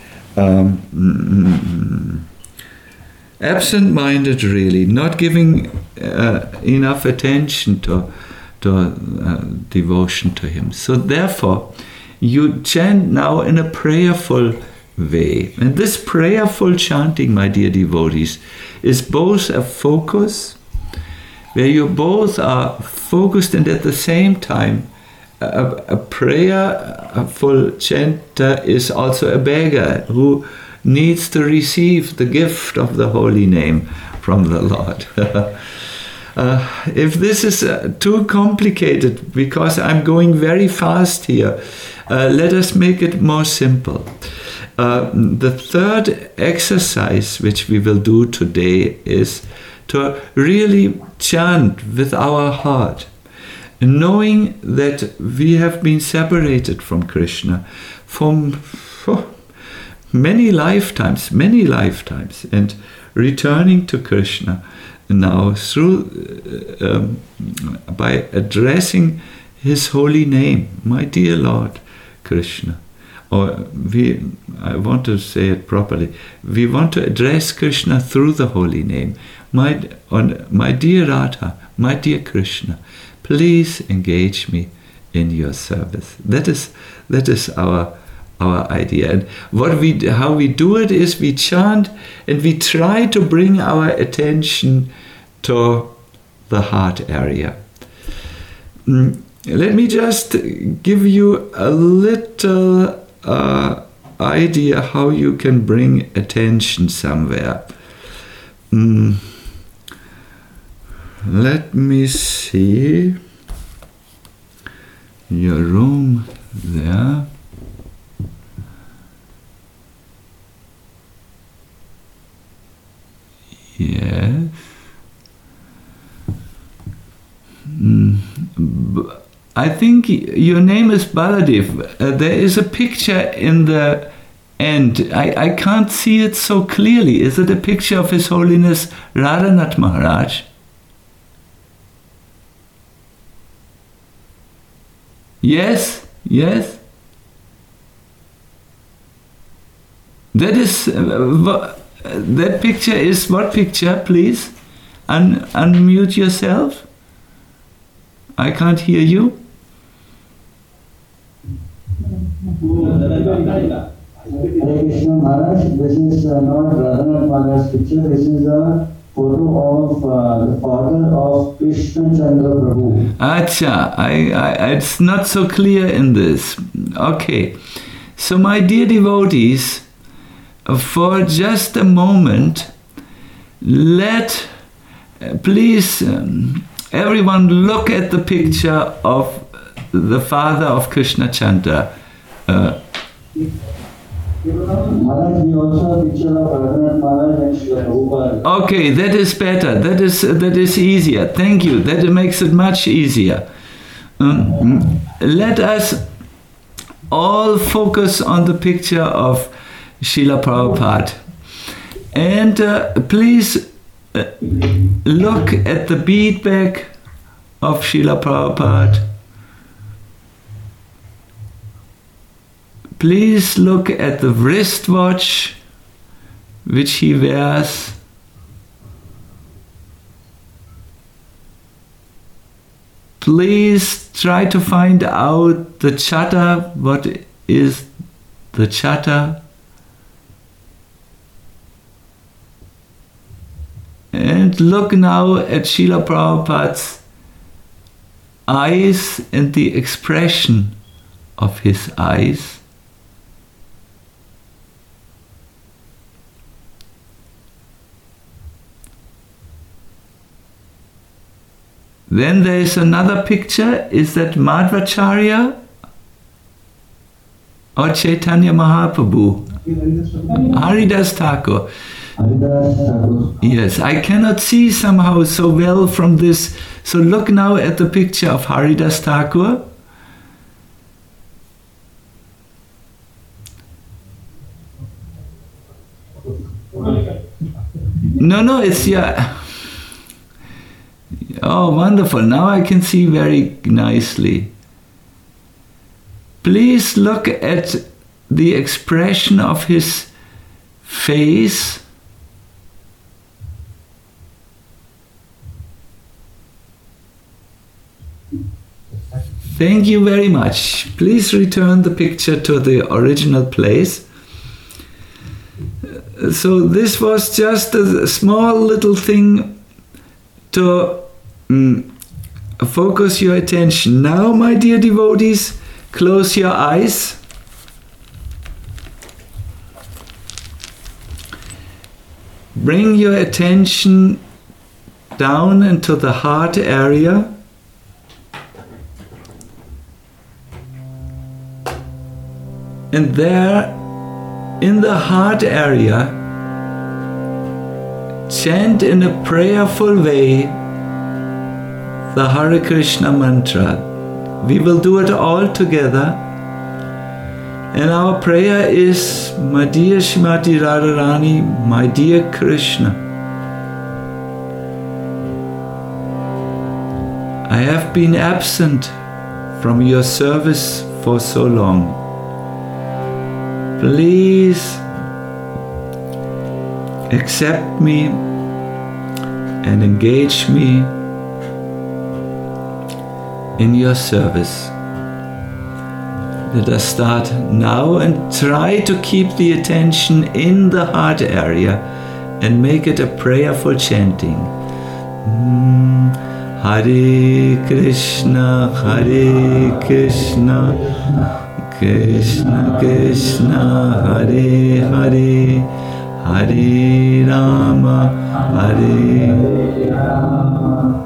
um, absent-minded, really, not giving uh, enough attention to, to uh, devotion to Him. So therefore, you chant now in a prayerful way. And this prayerful chanting, my dear devotees, is both a focus, where you both are focused, and at the same time a, a prayerful chanter is also a beggar who needs to receive the gift of the holy name from the Lord. uh, if this is uh, too complicated, because I'm going very fast here, uh, let us make it more simple. Uh, the third exercise which we will do today is to really chant with our heart, knowing that we have been separated from Krishna from oh, many lifetimes, many lifetimes, and returning to Krishna now through uh, um, by addressing His holy name, my dear Lord Krishna. Or we, I want to say it properly, we want to address Krishna through the holy name. My, on, my dear Radha, my dear Krishna, please engage me in your service. That is, that is our, our idea. And what we, how we do it is we chant and we try to bring our attention to the heart area. Mm, let me just give you a little uh, idea how you can bring attention somewhere. Mm. Let me see your room there. Yes. Mm. I think your name is Baladev. Uh, there is a picture in the end. I, I can't see it so clearly. Is it a picture of His Holiness Radhanath Maharaj? Yes, yes. That is, uh, that picture is what picture, please? Un- unmute yourself. I can't hear you. Hare Krishna Maharaj, this is uh, not Radhanath Maharaj's picture, this is a photo of uh, the father of Krishna Chandra Prabhu. Acha, I, I, it's not so clear in this. Okay, so my dear devotees, for just a moment, let, uh, please, um, everyone look at the picture of the father of Krishna Chandra. Uh, Maharaj, we also have a picture of Radhanath Maharaj and Srila Prabhupada. Okay, that is better. That is that is easier. Thank you. That makes it much easier. Um, let us all focus on the picture of Srila Prabhupada. And uh, please uh, look at the beadbag of Srila Prabhupada. Please look at the wristwatch which he wears. Please try to find out the chata. What is the chata? And look now at Srila Prabhupada's eyes and the expression of his eyes. Then there is another picture. Is that Madhvacharya or Chaitanya Mahaprabhu? Haridas Thakur. Yes, I cannot see somehow so well from this. So look now at the picture of Haridas Thakur. No, no, it's yeah. Oh, wonderful. Now I can see very nicely. Please look at the expression of his face. Thank you very much. Please return the picture to the original place. So this was just a small little thing to mm, focus your attention. Now, my dear devotees, close your eyes. Bring your attention down into the heart area. And there, in the heart area, chant in a prayerful way the Hare Krishna mantra. We will do it all together. And our prayer is, my dear Shrimati Radharani, my dear Krishna, I have been absent from your service for so long. Please accept me and engage me in your service. Let us start now and try to keep the attention in the heart area and make it a prayerful chanting. Mm. Hare Krishna, Hare Krishna, Krishna Krishna, Hare Hare, Hare Rama, Hare Rama,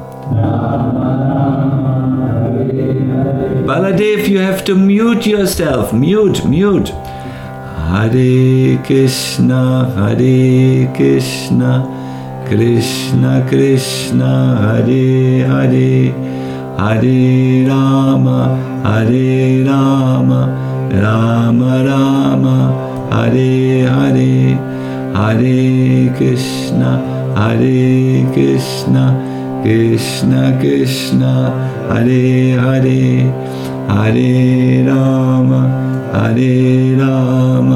Baladev, you have to mute yourself. Mute, mute. Hare Krishna, Hare Krishna, Krishna Krishna Hare Hare, Hare Rama, Hare Rama, Rama Rama, Hare Hare, Hare Krishna, Hare Krishna, Krishna Krishna, Hare Hare, Hare Rama, Hare Rama,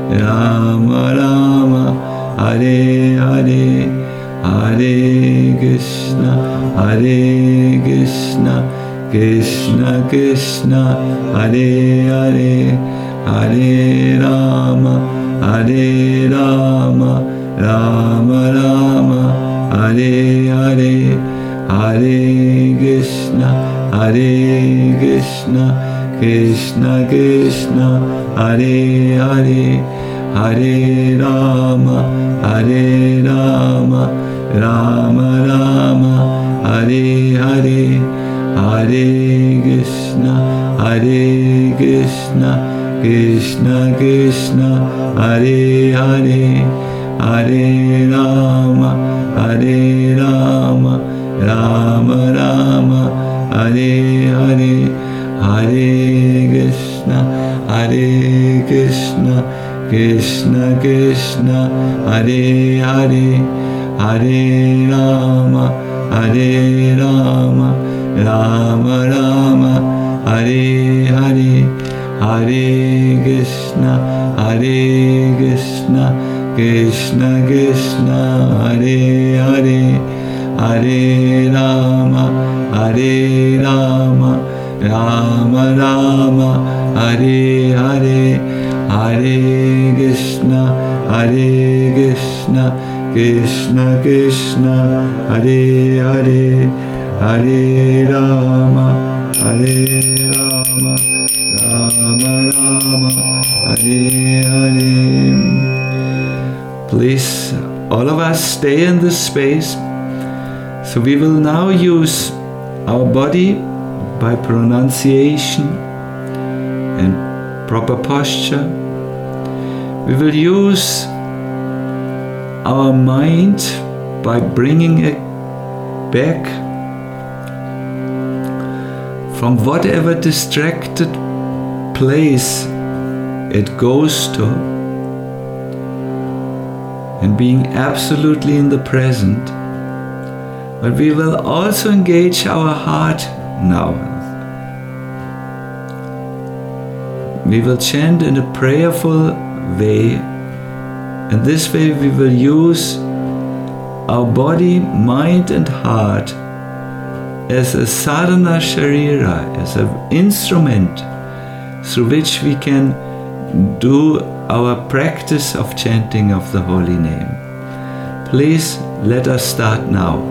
Rama Rama, Hare Hare, Hare Krishna, Hare Krishna, Krishna Krishna, Hare Hare, Hare Rama, Hare Rama, Rama Rama, Hare Hare, Hare Krishna, Hare Krishna, Krishna Krishna, Hare Hare, Hare Rama, Hare Rama, Rama Rama, Hare Hare, Hare Krishna, Hare Krishna, Krishna Krishna, Hare Hare, Hare Rama, Hare Rama, Rama Rama, Hare Hare, Hare Krishna, Hare Krishna, Krishna Krishna, Hare Hare, Hare Rama, Hare Rama, Rama Rama, Hare Hare, Hare Krishna, Hare Krishna, Krishna Krishna, Hare Hare, Hare Rama, Hare Rama, Rama Rama, Hare Hare, Hare Krishna, Hare Krishna, Krishna Krishna, Hare Hare, Hare Rama, Hare Rama, Rama Rama, Hare Hare. Please, all of us stay in this space. So we will now use our body by pronunciation and proper posture. We will use our mind by bringing it back from whatever distracted place it goes to, and being absolutely in the present. But we will also engage our heart now. We will chant in a prayerful way, and this way we will use our body, mind and heart as a sadhana sharira, as an instrument through which we can do our practice of chanting of the holy name. Please let us start now.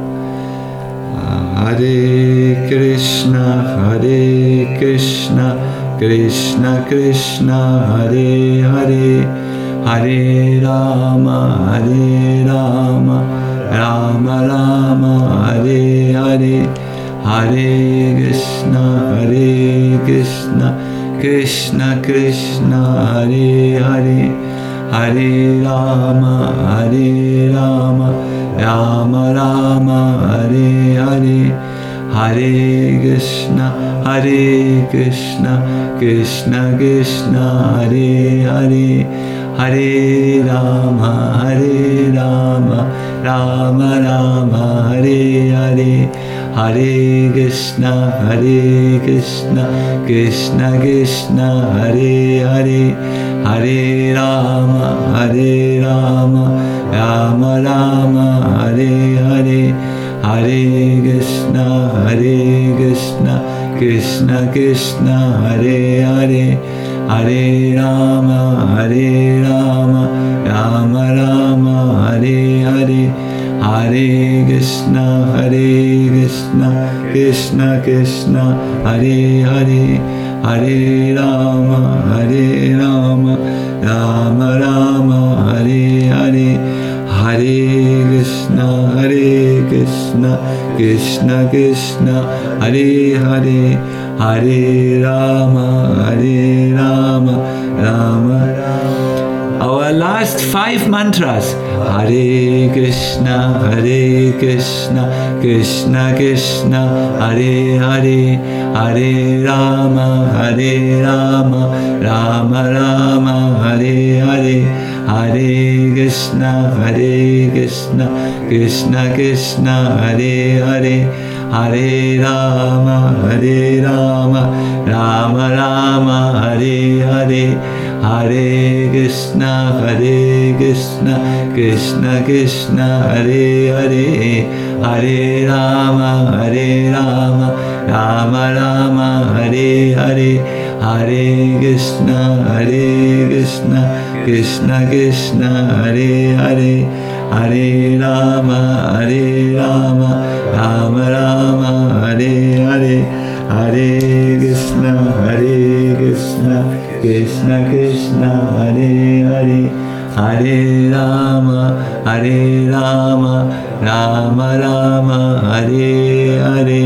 Hare Krishna, Hare Krishna, Krishna Krishna, Hare Hare, Hare Rama, Hare Rama, Rama Rama, Hare Hare, Hare Krishna, Hare Krishna, Krishna Krishna, Hare Hare, Hare Rama, Hare Rama, Rama Rama, Hare Hare, Hare Krishna, Hare Krishna, Krishna Krishna, Hare Hare, Hare Rama, Hare Rama, Rama Rama, Hare Hare, Hare Krishna, Hare Krishna, Krishna Krishna, Hare Hare, Hare Rama, Hare Rama, Rama Rama, Hare Hare, Hare Krishna, Hare Krishna, Krishna Krishna, Hare Hare, Hare Rama, Hare Rama, Rama Rama, Hare Hare, Hare Krishna, Hare Krishna, Krishna Krishna, Hare Hare, Hare Rama, Hare Rama, Rama Rama, Hare Hare, Hare Krishna, Hare Krishna, Krishna Krishna, Hare Hare, Hare Rama, Hare Rama, Rama. Our last five mantras. Hare Krishna, Hare Krishna, Krishna Krishna, Hare Hare, Hare Rama, Hare Rama, Rama Rama, Hare Hare, Hare Krishna, Hare Krishna, Krishna Krishna, Hare Hare, Hare Rama, Hare Rama, Rama Rama, Hare Hare, Hare Krishna, Hare Krishna, Krishna Krishna, Hare Hare, Hare Rama, Hare Rama, Rama Rama, Hare Hare, Hare Krishna, Hare Krishna, Krishna Krishna, Hare Hare, Hare Rama, Hare Rama, Rama Rama, Hare Hare, Hare Krishna, Hare Krishna, Krishna Krishna, Hare Hare, Hare Rama, Hare Rama, Rama Rama, Hare Hare.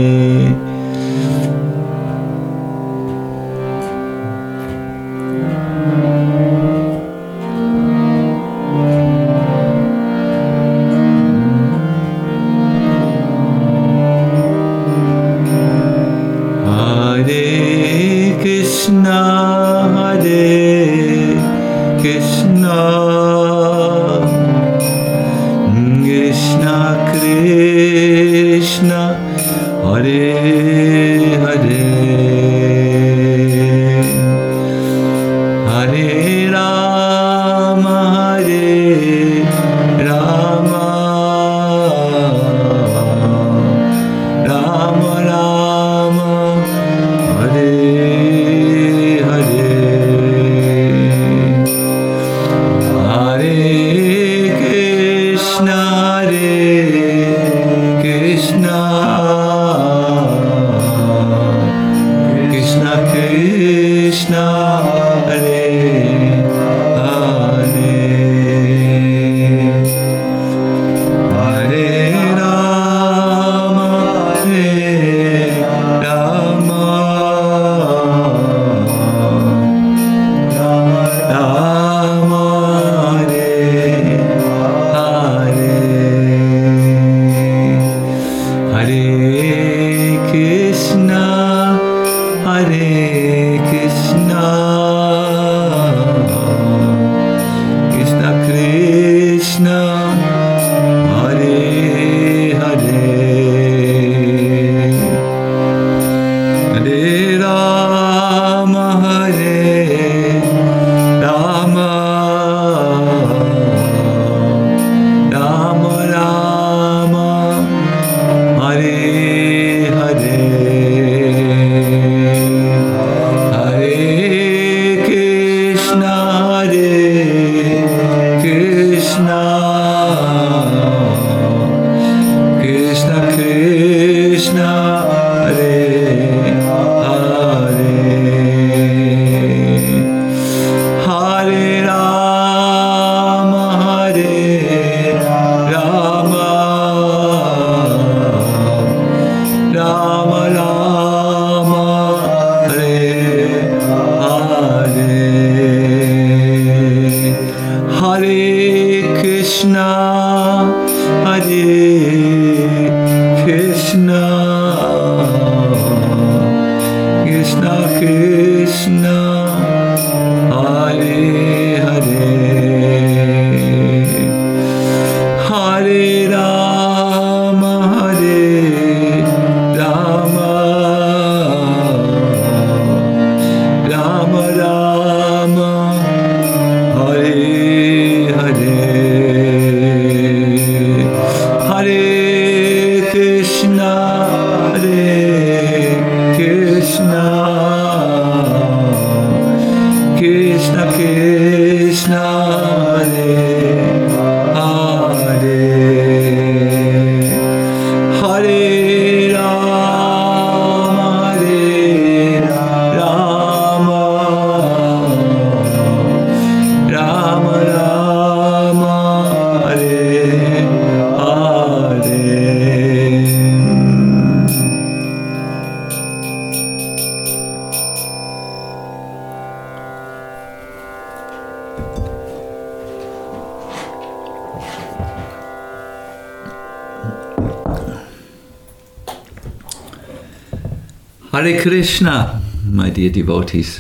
Hare Krishna, my dear devotees.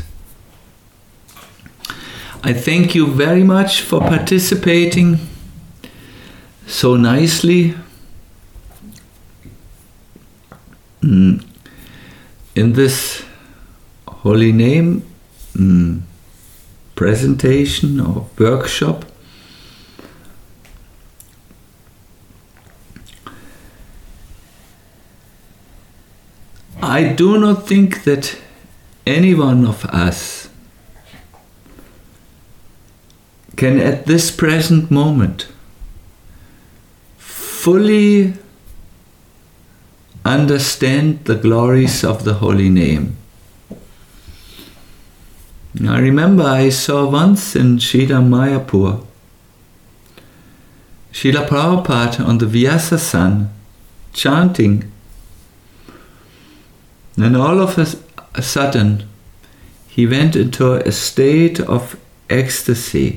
I thank you very much for participating so nicely in this holy name presentation or workshop. I do not think that any one of us can at this present moment fully understand the glories of the holy name. I remember I saw once in Sridhar Mayapur Srila Prabhupada on the Vyasa-san chanting, and all of a sudden he went into a state of ecstasy.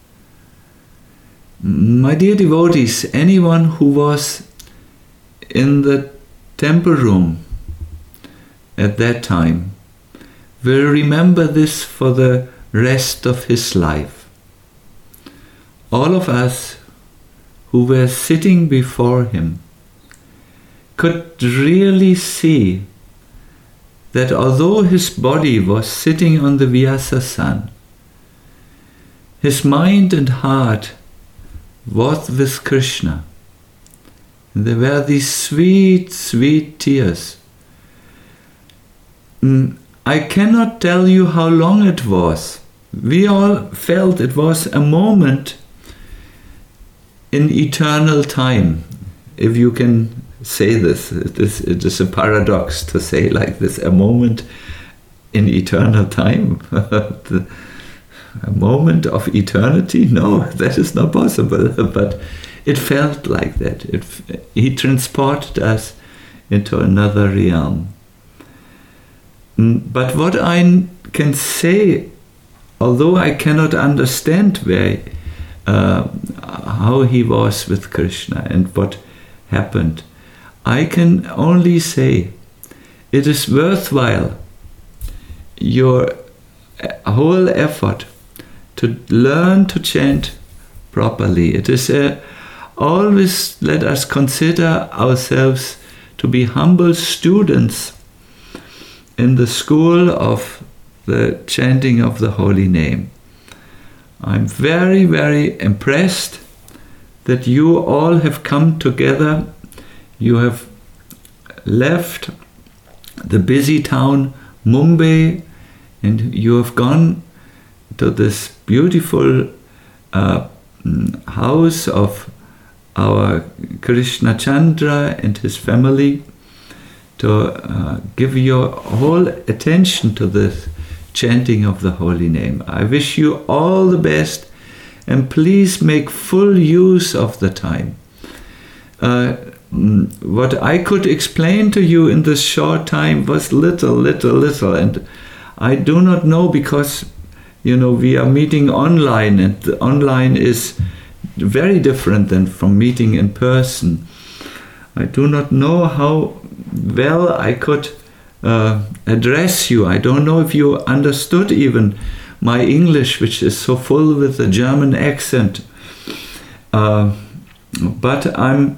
My dear devotees, anyone who was in the temple room at that time will remember this for the rest of his life. All of us who were sitting before him could really see that although his body was sitting on the Vyasa-san, his mind and heart was with Krishna. And there were these sweet, sweet tears. I cannot tell you how long it was. We all felt it was a moment in eternal time, if you can say this. It is, it is a paradox to say like this, a moment in eternal time. A moment of eternity? No, that is not possible. But it felt like that. It, he transported us into another realm. But what I can say, although I cannot understand where, uh, how he was with Krishna and what happened, I can only say it is worthwhile your whole effort to learn to chant properly. It is a, always let us consider ourselves to be humble students in the school of the chanting of the holy name. I'm very, very impressed that you all have come together. You have left the busy town Mumbai and you have gone to this beautiful uh, house of our Krishna Chandra and his family to uh, give your whole attention to the chanting of the holy name. I wish you all the best and please make full use of the time. Uh, what I could explain to you in this short time was little, little, little, and I do not know because, you know, we are meeting online and the online is very different than from meeting in person. I do not know how well I could uh, address you. I don't know if you understood even my English, which is so full with a German accent. Uh, but I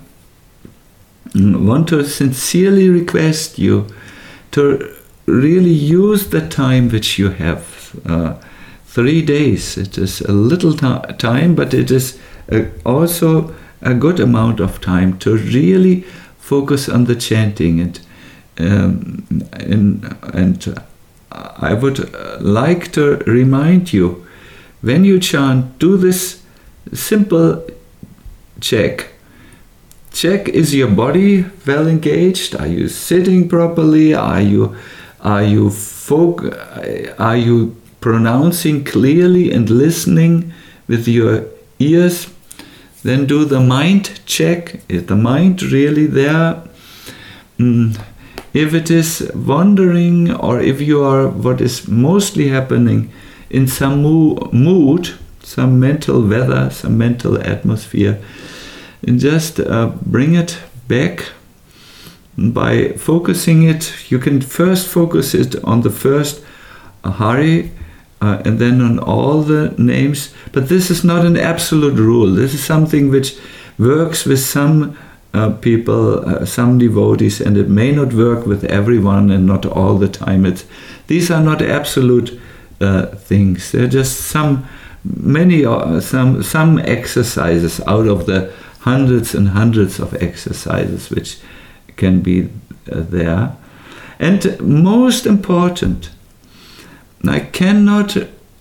want to sincerely request you to really use the time which you have. Uh, three days, it is a little t- time, but it is a, also a good amount of time to really focus on the chanting. And, um, and, and I would like to remind you, when you chant, do this simple check. Check, is your body well engaged? Are you sitting properly? Are you are you folk, are you pronouncing clearly and listening with your ears? Then do the mind check. Is the mind really there? Mm. If it is wandering, or if you are, what is mostly happening, in some mood, some mental weather, some mental atmosphere, and just uh, bring it back by focusing it, you can first focus it on the first Hari, uh, and then on all the names. But this is not an absolute rule. This is something which works with some uh, people, uh, some devotees, and it may not work with everyone and not all the time. It's, these are not absolute uh, things. They're just some, many, uh, some, some exercises out of the hundreds and hundreds of exercises which can be uh, there. And most important, I cannot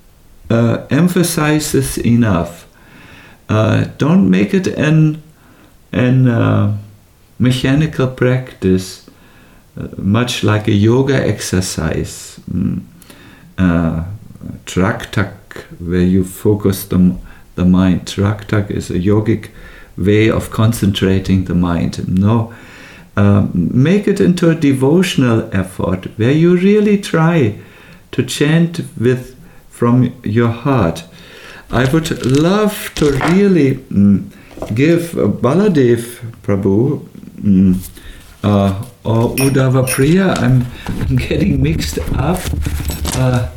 uh, emphasize this enough. Uh, don't make it an, an uh, mechanical practice, uh, much like a yoga exercise. Mm. Uh, Traktak, where you focus the, the mind. Traktak is a yogic way of concentrating the mind. No, um, make it into a devotional effort where you really try to chant with from your heart. I would love to really mm, give Baladev Prabhu mm, uh, or Uddhava Priya, I'm, I'm getting mixed up, uh,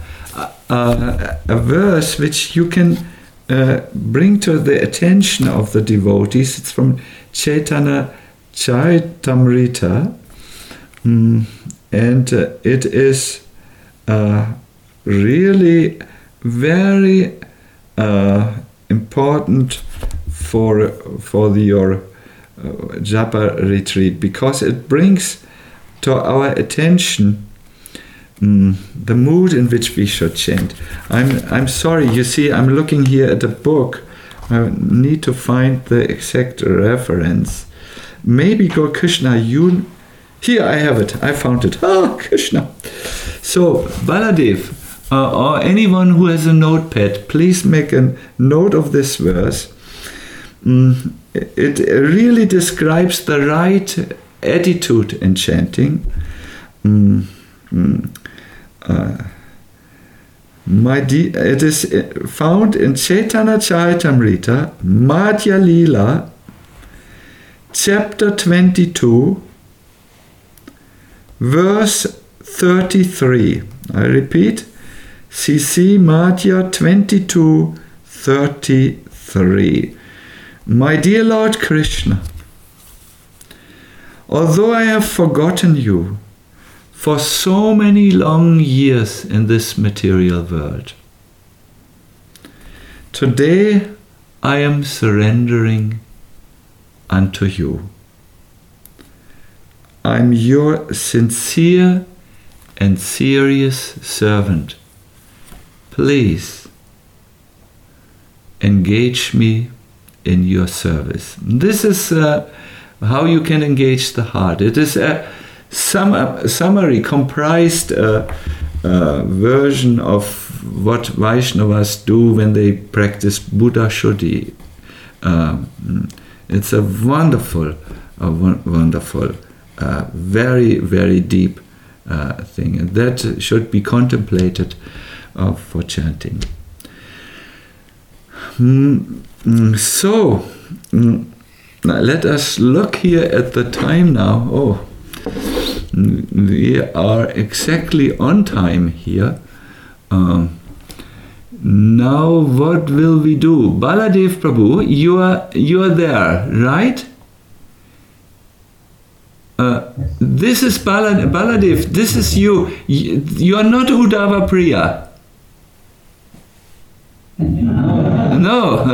uh, a verse which you can uh, bring to the attention of the devotees. It's from Chaitanya Charitamrita, mm, and uh, it is Uh, really very uh, important for for the, your uh, japa retreat, because it brings to our attention mm, the mood in which we should chant. I'm I'm sorry, you see, I'm looking here at a book. I need to find the exact reference. Maybe Gaur Krishna, you. Here I have it. I found it. Ah, Krishna. So, Baladev, uh, or anyone who has a notepad, please make a note of this verse. Mm, it really describes the right attitude in chanting. Mm, mm, uh, my de- it is found in Chaitanya Charitamrita, Madhya Leela, chapter twenty-two, verse thirty-three. I repeat, C C Madhya twenty-two thirty-three. My dear Lord Krishna, although I have forgotten you for so many long years in this material world, today I am surrendering unto you. I'm your sincere and serious servant. Please engage me in your service. This is uh, how you can engage the heart. It is a, sum, a summary, comprised uh, uh, version of what Vaishnavas do when they practice Buddha Shuddhi. Um, it's a wonderful, a wonderful Uh, very, very deep uh, thing, and that should be contemplated uh, for chanting. Mm, mm, so, mm, now let us look here at the time now. Oh, we are exactly on time here. Um, now, what will we do? Baladev Prabhu, you are you are there, right? Uh, this is Balad- Baladev, this is you. you. You are not Uddhava Priya. No.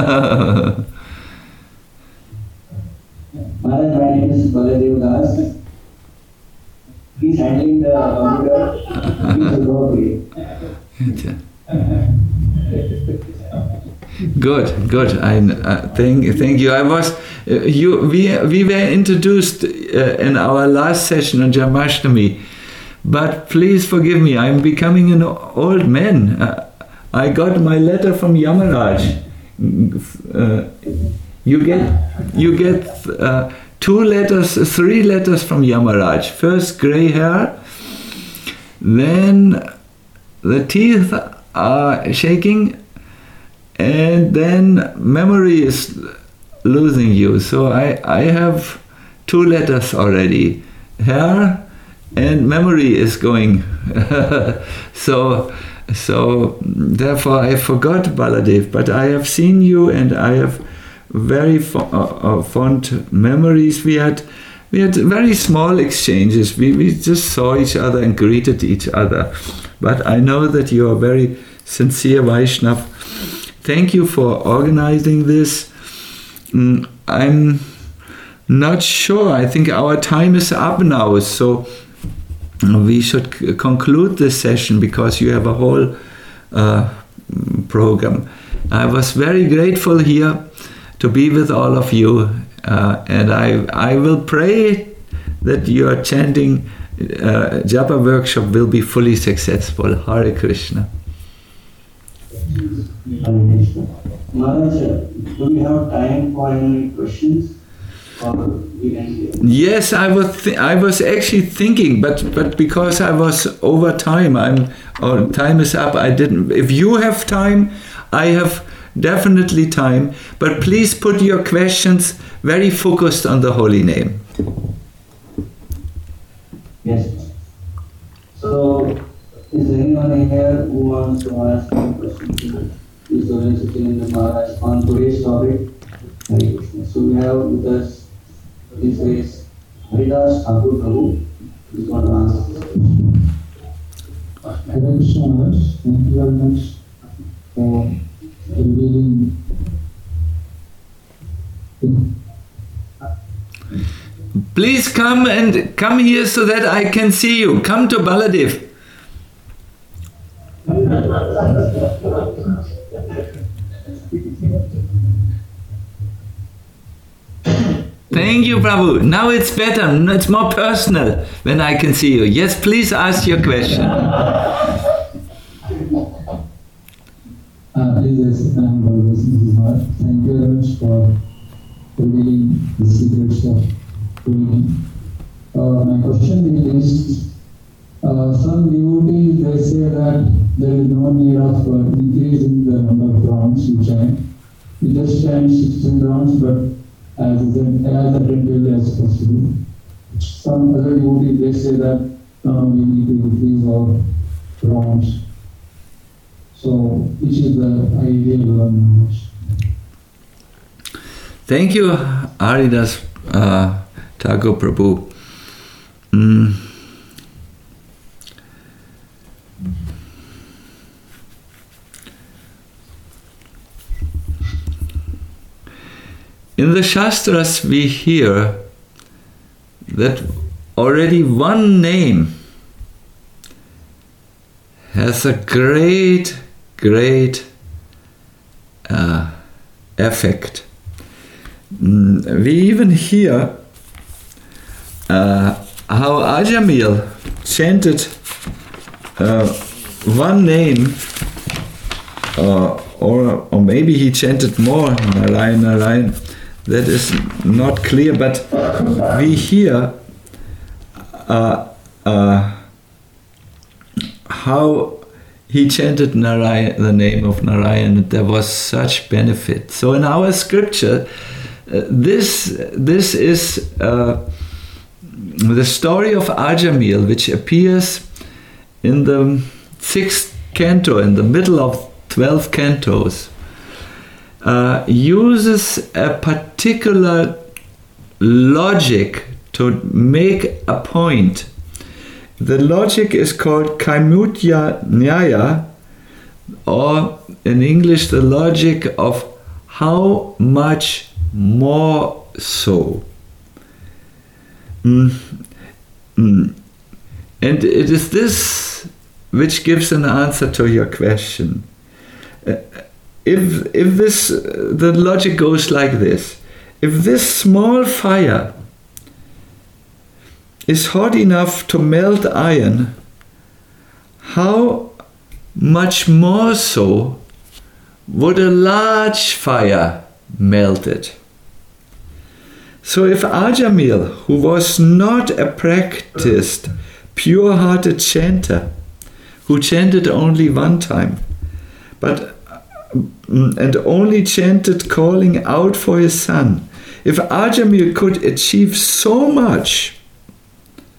Maharaj, my name is Baladev Das. He's handling the computer. He's Uddhava Priya. Good, good. I uh, thank thank you. I was uh, you. We we were introduced uh, in our last session on Janmashtami, but please forgive me. I'm becoming an old man. Uh, I got my letter from Yamaraj. Uh, you get you get uh, two letters, three letters from Yamaraj. First, gray hair. Then the teeth are shaking. And then memory is losing you. So I, I have two letters already. hair and memory is going. so, so therefore I forgot Baladev, but I have seen you and I have very fo- uh, uh, fond memories. We had we had very small exchanges. We we just saw each other and greeted each other. But I know that you are very sincere Vaishnav. Thank you for organizing this. Mm, I'm not sure. I think our time is up now, so we should c- conclude this session because you have a whole uh, program. I was very grateful here to be with all of you, uh, and I I will pray that your chanting uh, Japa workshop will be fully successful. Hare Krishna. Hare Krishna. Maharaj, do we have time for any questions? Or we can... Yes, I was th- I was actually thinking, but but because I was over time, I'm or time is up. I didn't. If you have time, I have definitely time. But please put your questions very focused on the holy name. Yes. So, is there anyone here who wants to ask any questions to Vishnu Satyananda Maharaj on today's topic? Hare Krishna. So we have with us this is Haridas Thakur Prabhu. He's going to ask this question. Hare Krishna Maharaj, thank you very much for revealing. Please come and come here so that I can see you. Come to Baladev. Thank you, Prabhu. Now it's better. It's more personal when I can see you. Yes, please ask your question. Uh, please, yes, I'm Balgoshin Maharaj. Thank you very much for revealing the secrets of reading. Uh, my question is, uh, some devotees, they say that there is no need of uh, increasing the number of rounds you chant. You just chant sixteen rounds, but as as attentively as possible. Some other devotees, they say that uh, we need to increase our rounds. So, which is the ideal one? Thank you, Haridas uh, Thakur Prabhu. Mm. In the Shastras we hear that already one name has a great, great uh, effect. Mm, we even hear uh, how Ajamil chanted uh, one name, uh, or, or maybe he chanted more, Narayan, Narayan. That is not clear, but we hear uh, uh, how he chanted Narayan, the name of Narayan. There was such benefit. So in our scripture, uh, this this is uh, the story of Ajamil, which appears in the sixth canto, in the middle of twelve cantos. Uh, uses a particular logic to make a point. The logic is called Kaimutya Nyaya, or in English, the logic of how much more so. Mm. Mm. And it is this which gives an answer to your question. Uh, If if this, the logic goes like this: if this small fire is hot enough to melt iron, how much more so would a large fire melt it? So if Ajamil, who was not a practiced, pure-hearted chanter, who chanted only one time, but and only chanted calling out for his son, if Ajamil could achieve so much,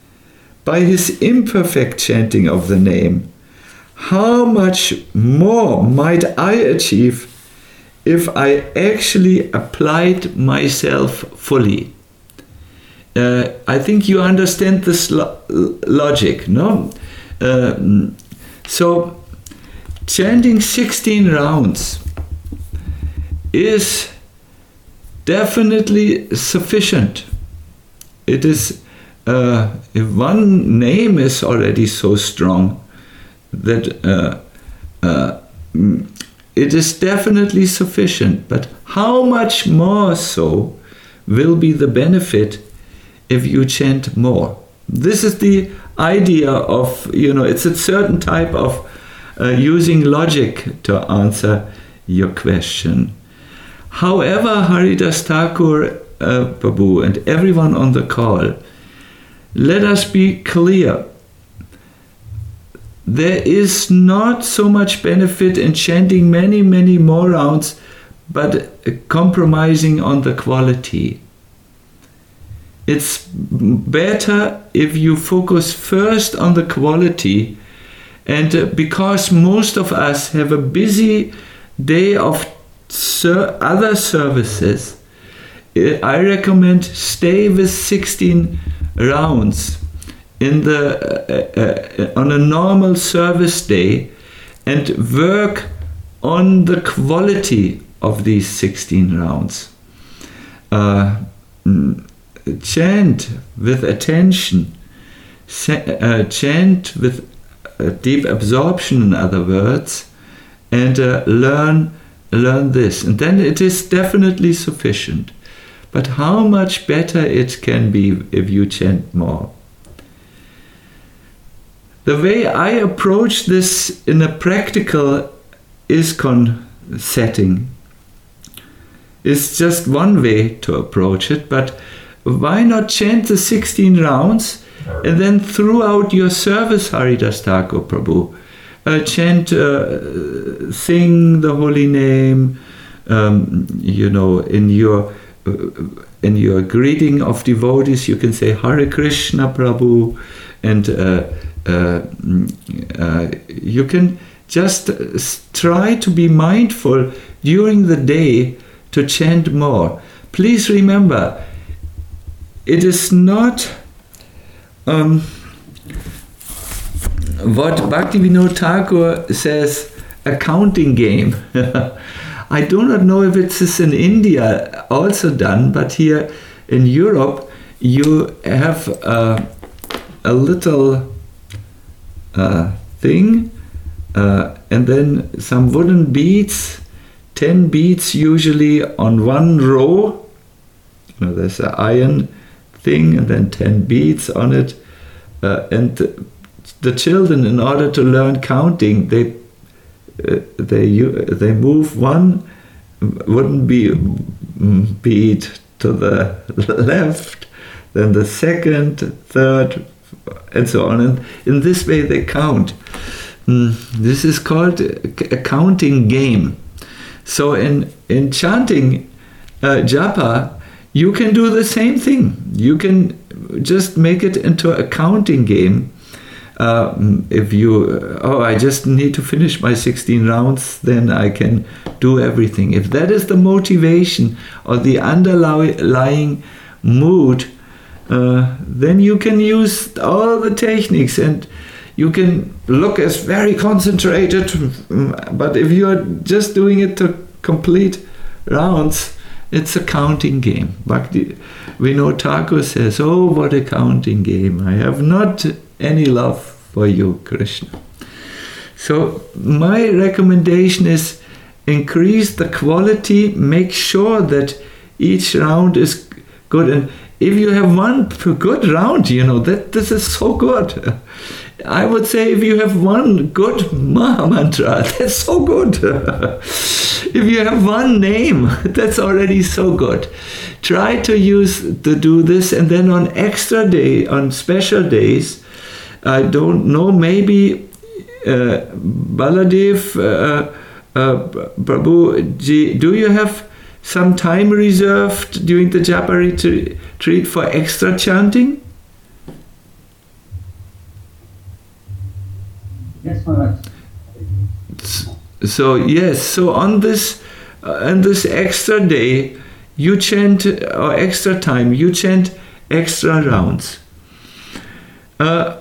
by his imperfect chanting of the name, how much more might I achieve if I actually applied myself fully? Uh, I think you understand this lo- logic, no? Uh, so, chanting sixteen rounds is definitely sufficient. It is, uh, if one name is already so strong, that uh, uh, it is definitely sufficient. But how much more so will be the benefit if you chant more? This is the idea of, you know, it's a certain type of uh, using logic to answer your question. However, Haridas Thakur uh, Prabhu and everyone on the call, let us be clear. There is not so much benefit in chanting many, many more rounds, but compromising on the quality. It's better if you focus first on the quality, and uh, because most of us have a busy day of ser- other services, I recommend stay with sixteen rounds in the uh, uh, on a normal service day and work on the quality of these sixteen rounds. Uh, chant with attention, uh, chant with uh, deep absorption, in other words, and uh, learn learn this, and then it is definitely sufficient. But how much better it can be if you chant more. The way I approach this in a practical ISKCON setting is just one way to approach it, but why not chant the sixteen rounds and then throughout your service, Haridas Thakur Prabhu, uh, chant, uh, sing the holy name, um, you know, in your uh, in your greeting of devotees, you can say Hare Krishna Prabhu, and uh, uh, uh, you can just try to be mindful during the day to chant more. Please remember, it is not um, what Bhaktivinoda Thakur says, a counting game. I do not know if it is in India also done, but here in Europe you have uh, a little uh, thing uh, and then some wooden beads, ten beads usually on one row. You know, there's an iron thing and then ten beads on it, uh, and the, the children, in order to learn counting, they uh, they they move one wooden be, bead to the left, then the second, third, and so on, and in this way they count. Mm, this is called a counting game. So in in chanting uh, japa, you can do the same thing. You can just make it into a counting game. Uh, if you, oh, I just need to finish my sixteen rounds, then I can do everything. If that is the motivation or the underlying mood, uh, then you can use all the techniques and you can look as very concentrated. But if you're just doing it to complete rounds, it's a counting game. Bhaktivinoda Thakur says, oh, what a counting game. I have not any love for you, Krishna. So my recommendation is increase the quality, make sure that each round is good. And if you have one good round, you know, that this is so good. I would say if you have one good Maha Mantra, that's so good. If you have one name, that's already so good. Try to use to do this, and then on extra day, on special days, I don't know, maybe uh, Baladev, uh, uh, Prabhu Ji, do you have some time reserved during the Japa retreat for extra chanting? Yes, Maharaj. So yes, so on this uh, on this extra day, you chant, or extra time, you chant extra rounds. Uh,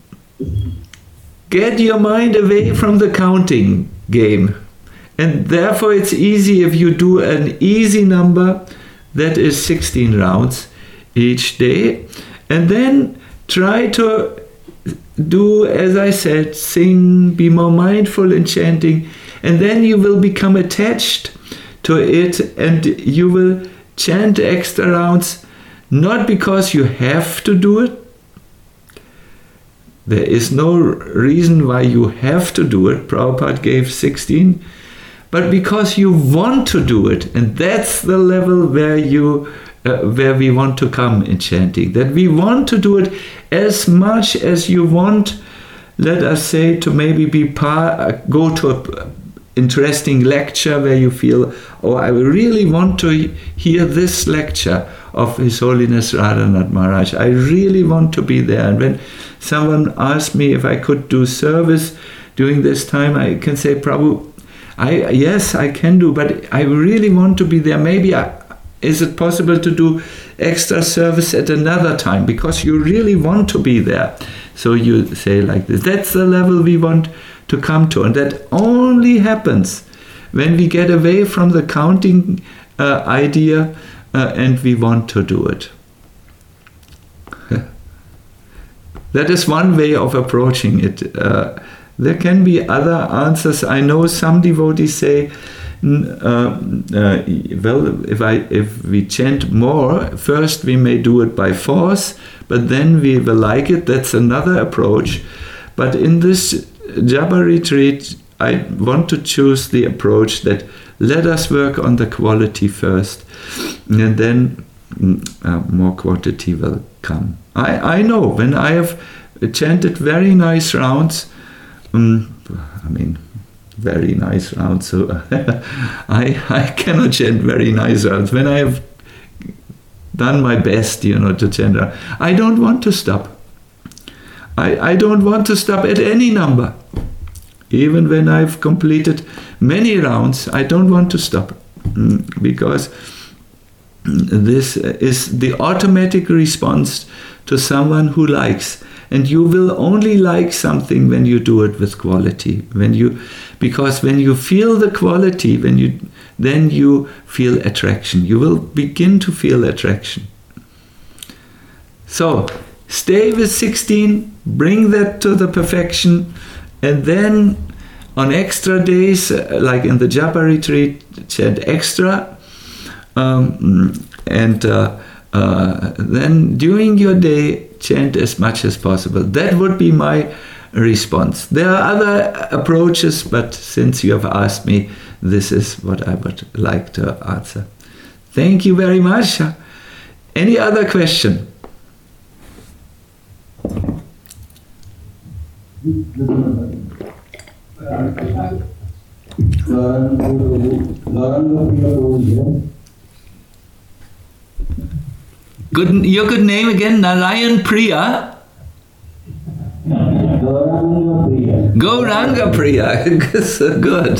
get your mind away from the counting game, and therefore it's easy if you do an easy number that is sixteen rounds each day, and then try to do, as I said, sing, be more mindful in chanting, and then you will become attached to it, and you will chant extra rounds, not because you have to do it. There is no reason why you have to do it. Prabhupada gave sixteen, but because you want to do it, and that's the level where you Uh, where we want to come in chanting, that we want to do it as much as you want, let us say, to maybe be par, go to an interesting lecture where you feel, oh, I really want to hear this lecture of His Holiness Radhanath Maharaj. I really want to be there. And when someone asks me if I could do service during this time, I can say, Prabhu, I, yes, I can do, but I really want to be there. Maybe I Is it possible to do extra service at another time because you really want to be there? So you say like this. That's the level we want to come to. And that only happens when we get away from the counting uh, idea uh, and we want to do it. That is one way of approaching it. Uh, there can be other answers. I know some devotees say, Uh, uh, well, if I if we chant more, first we may do it by force, but then we will like it. That's another approach. But in this Japa retreat, I want to choose the approach that let us work on the quality first, and then uh, more quantity will come. I, I know when I have chanted very nice rounds, um, I mean, very nice rounds. So I I cannot chant very nice rounds. When I have done my best, you know, to chant, I don't want to stop. I, I don't want to stop at any number. Even when I've completed many rounds, I don't want to stop. Because this is the automatic response to someone who likes. And you will only like something when you do it with quality. When you, because when you feel the quality, when you, then you feel attraction. You will begin to feel attraction. So stay with sixteen, bring that to the perfection, and then on extra days, like in the Japa retreat, chant extra, um, and uh, uh, then during your day, chant as much as possible. That would be my response. There are other approaches, but since you have asked me, this is what I would like to answer. Thank you very much. Any other question? Good, your good name again, Narayan Priya. Gauranga Priya. Gauranga Priya. So good.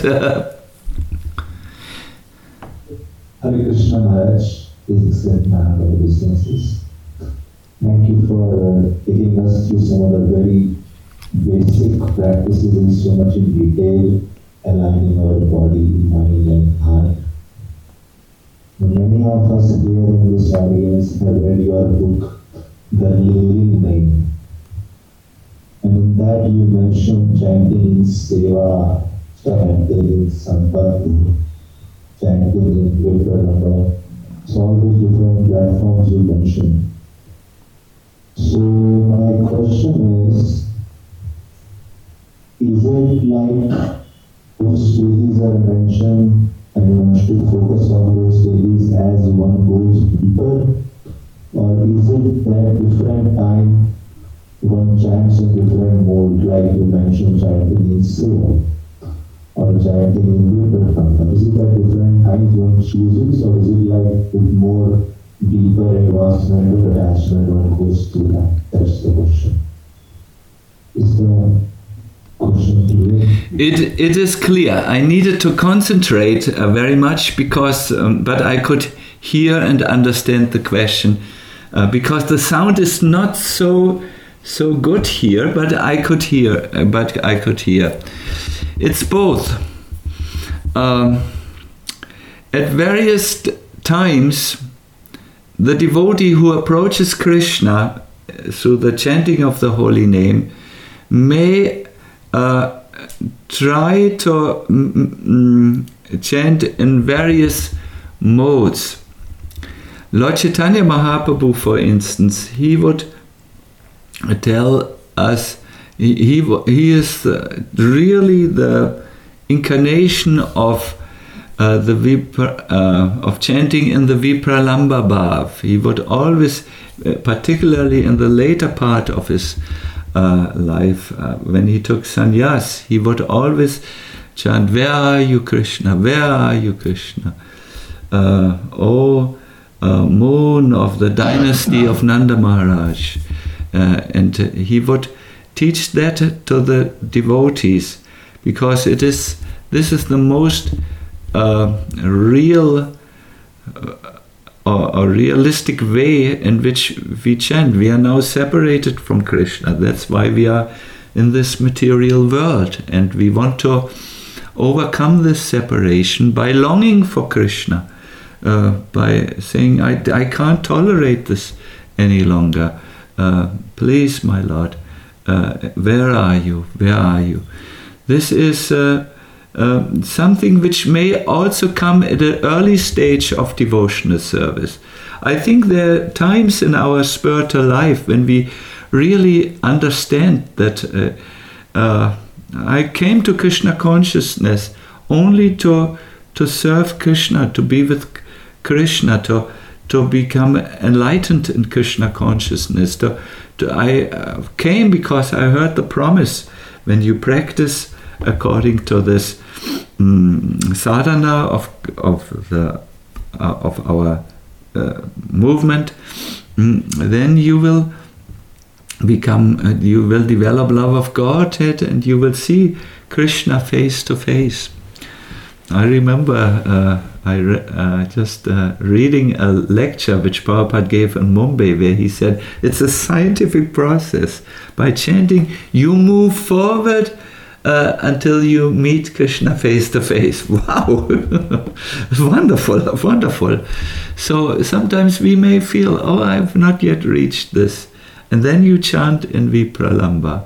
Hare Krishna Maharaj, this is Maharaj of businesses. Thank you for uh, taking us through some of the very basic practices in so much in detail, aligning our body, mind and heart. Many of us here in this audience have read your book, The Living Name. And in that you mentioned chanting in Seva, chanting in Sampati, chanting in Viparanama. So all those different platforms you mentioned. So my question is, is it like those stages are mentioned and one should focus on those stages as one goes deeper? Or is it that different time one chants in different mode, like you mentioned chanting in Seva or chanting in Viparanama? Is it at different times one chooses, or is it like with more deeper advancement of attachment one goes through that? That's the question. Is the question clear? It it is clear. I needed to concentrate uh, very much because, um, but I could hear and understand the question uh, because the sound is not so so good here. But I could hear. Uh, but I could hear. It's both. Um, at various t- times, the devotee who approaches Krishna through the chanting of the holy name may uh, try to mm, chant in various modes. Lord Chaitanya Mahaprabhu, for instance, he would tell us he he, he is the, really the incarnation of uh, the Vipra, uh, of chanting in the Vipralamba Bhav. He would always, uh, particularly in the later part of his uh, life, uh, when he took sannyas, he would always chant, "Where are you, Krishna? Where are you, Krishna? Uh, oh, uh, moon of the dynasty of Nanda Maharaj." Uh, and uh, he would teach that to the devotees, because it is this is the most uh, real uh, or, or realistic way in which we chant. We are now separated from Krishna. That's why we are in this material world, and we want to overcome this separation by longing for Krishna, uh, by saying, I, I can't tolerate this any longer. Uh, please, my Lord, uh, where are you? Where are you? This is uh, uh, something which may also come at an early stage of devotional service. I think there are times in our spiritual life when we really understand that uh, uh, I came to Krishna consciousness only to to serve Krishna, to be with Krishna, to to become enlightened in Krishna consciousness. To, to, I uh, came because I heard the promise, when you practice according to this um, sadhana of of the uh, of our uh, movement, um, then you will become, uh, you will develop love of Godhead, and you will see Krishna face to face. I remember uh, I re- uh, just uh, reading a lecture which Prabhupada gave in Mumbai, where he said it's a scientific process. By chanting, you move forward uh, until you meet Krishna face to face. Wow, wonderful, wonderful. So sometimes we may feel, oh, I've not yet reached this, and then you chant in Vipralamba.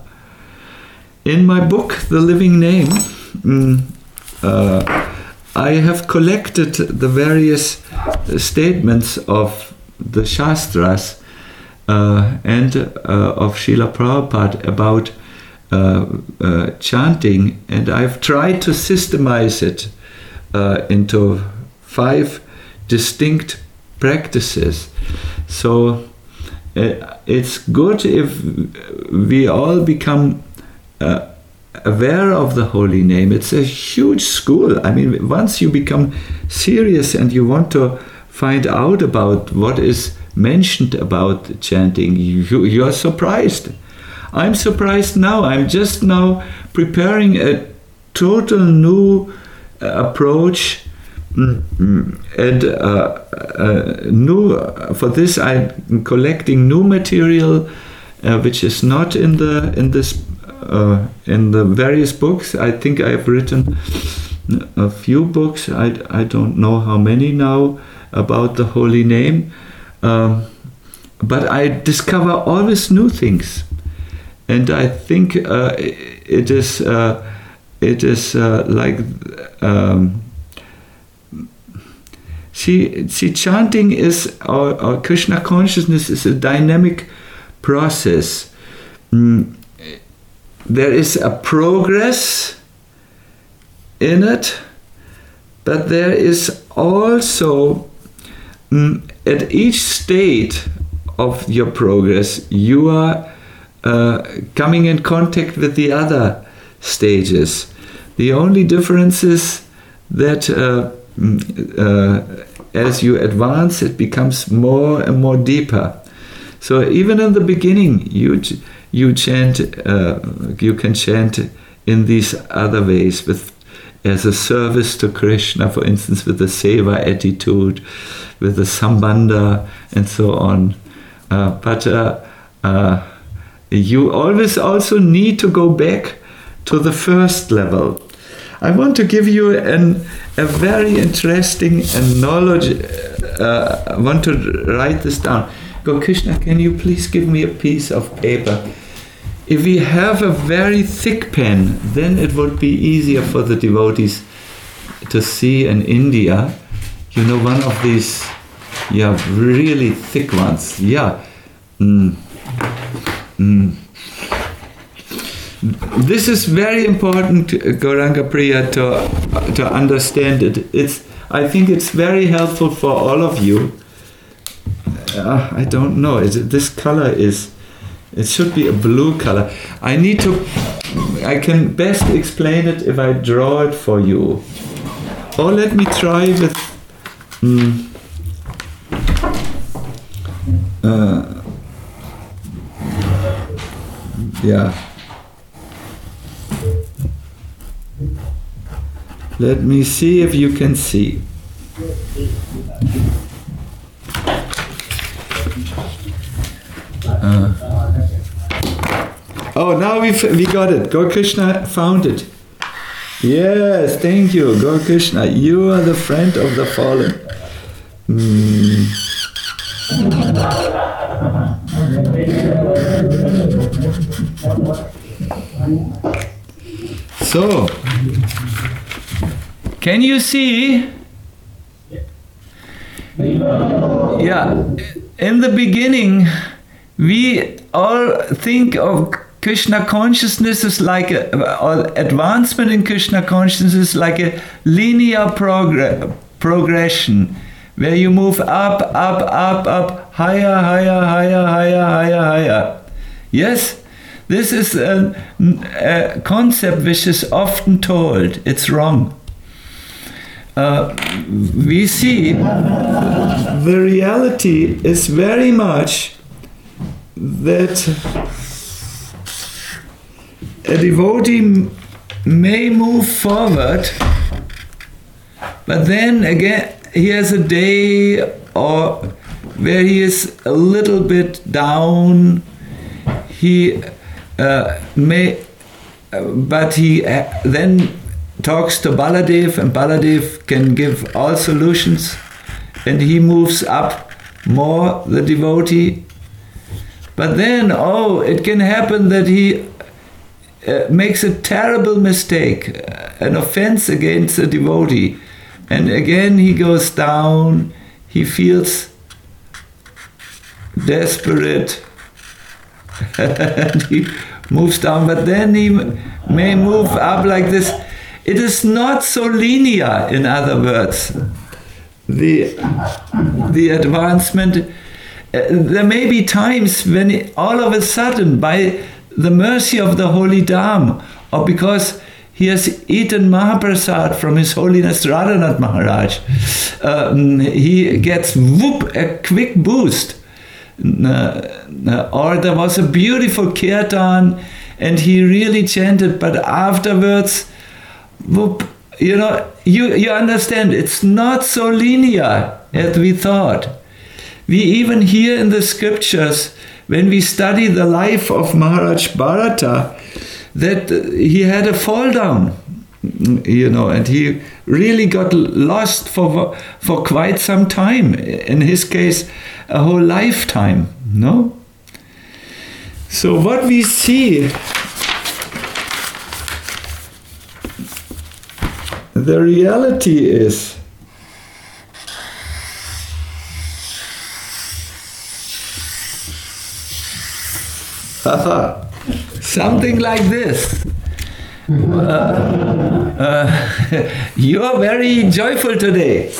In my book, The Living Name, mm, uh, I have collected the various statements of the Shastras uh, and uh, of Srila Prabhupada about uh, uh, chanting, and I've tried to systemize it uh, into five distinct practices. So uh, it's good if we all become uh, aware of the holy name. It's a huge school. I mean, once you become serious and you want to find out about what is mentioned about chanting, you, you are surprised. I'm surprised now. I'm just now preparing a total new uh, approach, mm-hmm. and uh, uh, new uh, for this I'm collecting new material uh, which is not in the in this Uh, in the various books. I think I've written a few books, I, I don't know how many now, about the holy name, um, but I discover always new things, and I think uh, it is uh, it is uh, like um, see, see chanting is, or, or Krishna consciousness is a dynamic process. Mm. There is a progress in it, but there is also, mm, at each state of your progress, you are uh, coming in contact with the other stages. The only difference is that uh, uh, as you advance, it becomes more and more deeper. So even in the beginning, you you chant, uh, you can chant in these other ways, with as a service to Krishna, for instance, with the seva attitude, with the sambandha, and so on. Uh, but uh, uh, you always also need to go back to the first level. I want to give you an, a very interesting and knowledge. Uh, I want to write this down. Gokrishna, can you please give me a piece of paper? If we have a very thick pen, then it would be easier for the devotees to see in India. You know, one of these, yeah, really thick ones. Yeah. Mm. Mm. This is very important, Gauranga Priya, to, to understand it. It's, I think it's very helpful for all of you. Uh, I don't know, is it, this color is, it should be a blue color. I need to, I can best explain it if I draw it for you. Or let me try with, mm, uh, yeah. Let me see if you can see. Uh, oh, now we we got it. Gaurkrishna found it. Yes, thank you, Gaurkrishna. You are the friend of the fallen. Mm. So, can you see? Yeah, in the beginning, we all think of Krishna consciousness as like a, or advancement in Krishna consciousness is like a linear progr- progression, where you move up, up, up, up, higher, higher, higher, higher, higher, higher. Yes, this is a, a concept which is often told. It's wrong. Uh, we see the reality is very much that a devotee may move forward, but then again he has a day or where he is a little bit down. He uh, may, uh, but he uh, then talks to Baladev, and Baladev can give all solutions, and he moves up more, the devotee. But then, oh, it can happen that he uh, makes a terrible mistake, an offense against a devotee, and again he goes down, he feels desperate, and he moves down, but then he may move up like this. It is not so linear, in other words. The, the advancement, uh, there may be times when it, all of a sudden, by the mercy of the Holy Dham, or because he has eaten Mahaprasad from His Holiness Radhanath Maharaj, um, he gets whoop, a quick boost. Uh, or there was a beautiful kirtan, and he really chanted, but afterwards, whoop, you know, you, you understand, it's not so linear as we thought. We even hear in the scriptures, when we study the life of Maharaj Bharata, that he had a fall down, you know, and he really got lost for, for quite some time. In his case, a whole lifetime, no? So what we see, the reality is something like this. Uh, uh, you are very joyful today.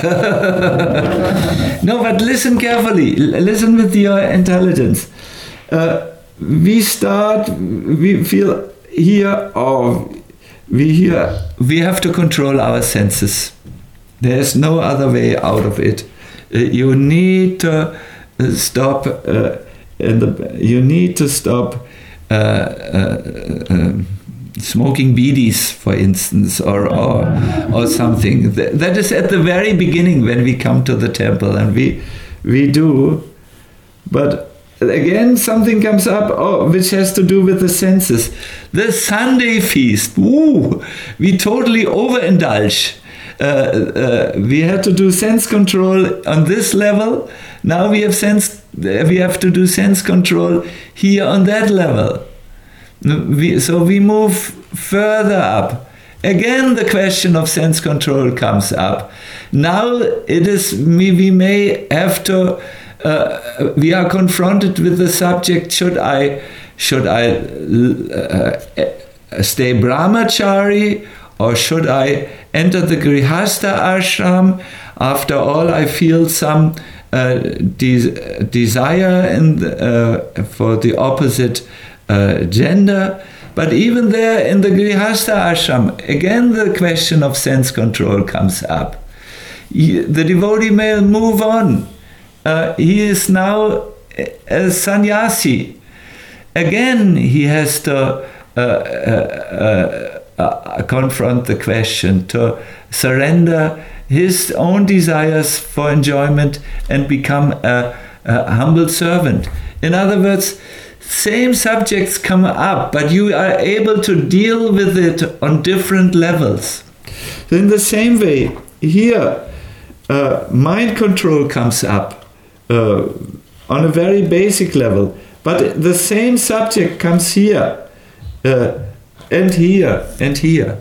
No, but listen carefully. Listen with your intelligence. Uh, we start, we feel here, oh, we here, we have to control our senses. There's no other way out of it. Uh, you need to stop, uh, and the, you need to stop uh, uh, uh, smoking bidis, for instance, or, or, or something. That is at the very beginning when we come to the temple, and we, we do. But again, something comes up oh, which has to do with the senses. The Sunday feast, ooh, we totally overindulge. Uh, uh, we had to do sense control on this level. Now we have sense. We have to do sense control here on that level. We, so we move further up. Again, the question of sense control comes up. Now it is. We, we may have to. Uh, we are confronted with the subject. Should I? Should I uh, stay brahmachari? Or should I enter the Grihastha ashram? After all, I feel some uh, de- desire in the, uh, for the opposite uh, gender. But even there in the Grihastha ashram, again the question of sense control comes up. The devotee may move on. Uh, he is now a sannyasi. Again, he has to uh, uh, uh, Uh, confront the question, to surrender his own desires for enjoyment and become a, a humble servant. In other words, same subjects come up, but you are able to deal with it on different levels. So in the same way, here, uh, mind control comes up uh, on a very basic level, but the same subject comes here. Uh, And here, and here.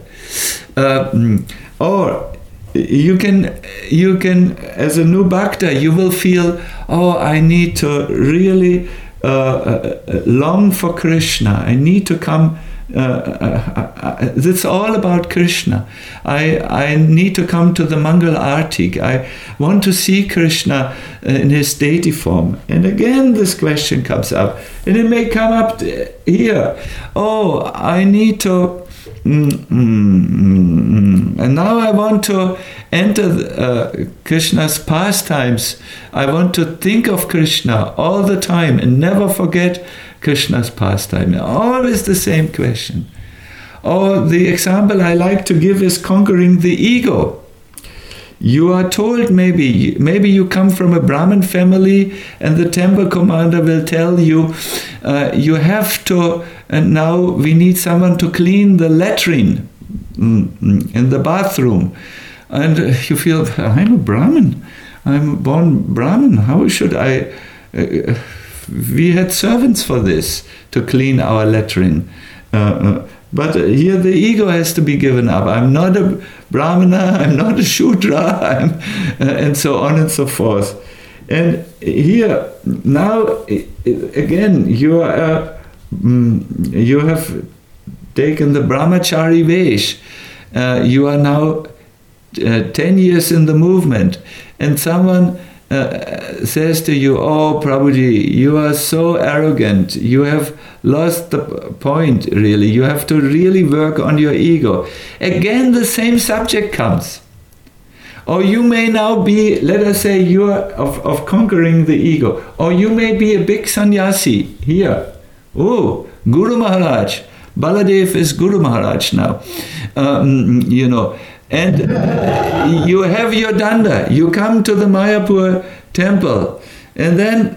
Uh, or you can, you can, as a new bhakta, you will feel, oh, I need to really uh, long for Krishna. I need to come. Uh, uh, uh, it's all about Krishna. I I need to come to the Mangal Arti. I want to see Krishna in his deity form. And again, this question comes up, and it may come up here. Oh, I need to, mm, mm, mm, and now I want to enter uh, Krishna's pastimes. I want to think of Krishna all the time and never forget Krishna's pastime. Always the same question. Or the example I like to give is conquering the ego. You are told maybe, maybe you come from a Brahmin family and the temple commander will tell you, uh, you have to, and now we need someone to clean the latrine mm, in the bathroom. And you feel, I'm a Brahmin. I'm born Brahmin. How should I... Uh, we had servants for this, to clean our latrine. Uh, uh, but here the ego has to be given up. I'm not a Brahmana, I'm not a Shudra, I'm, uh, and so on and so forth. And here, now, again, you are, uh, you have taken the brahmachari vesh. Uh, you are now uh, ten years in the movement, and someone Uh, says to you, oh Prabhuji, you are so arrogant, you have lost the point, really, you have to really work on your ego. Again, the same subject comes. Or you may now be, let us say, you are of, of conquering the ego, or you may be a big sannyasi here. Oh, Guru Maharaj, Baladev is Guru Maharaj now, um, you know. And you have your danda, you come to the Mayapur temple, and then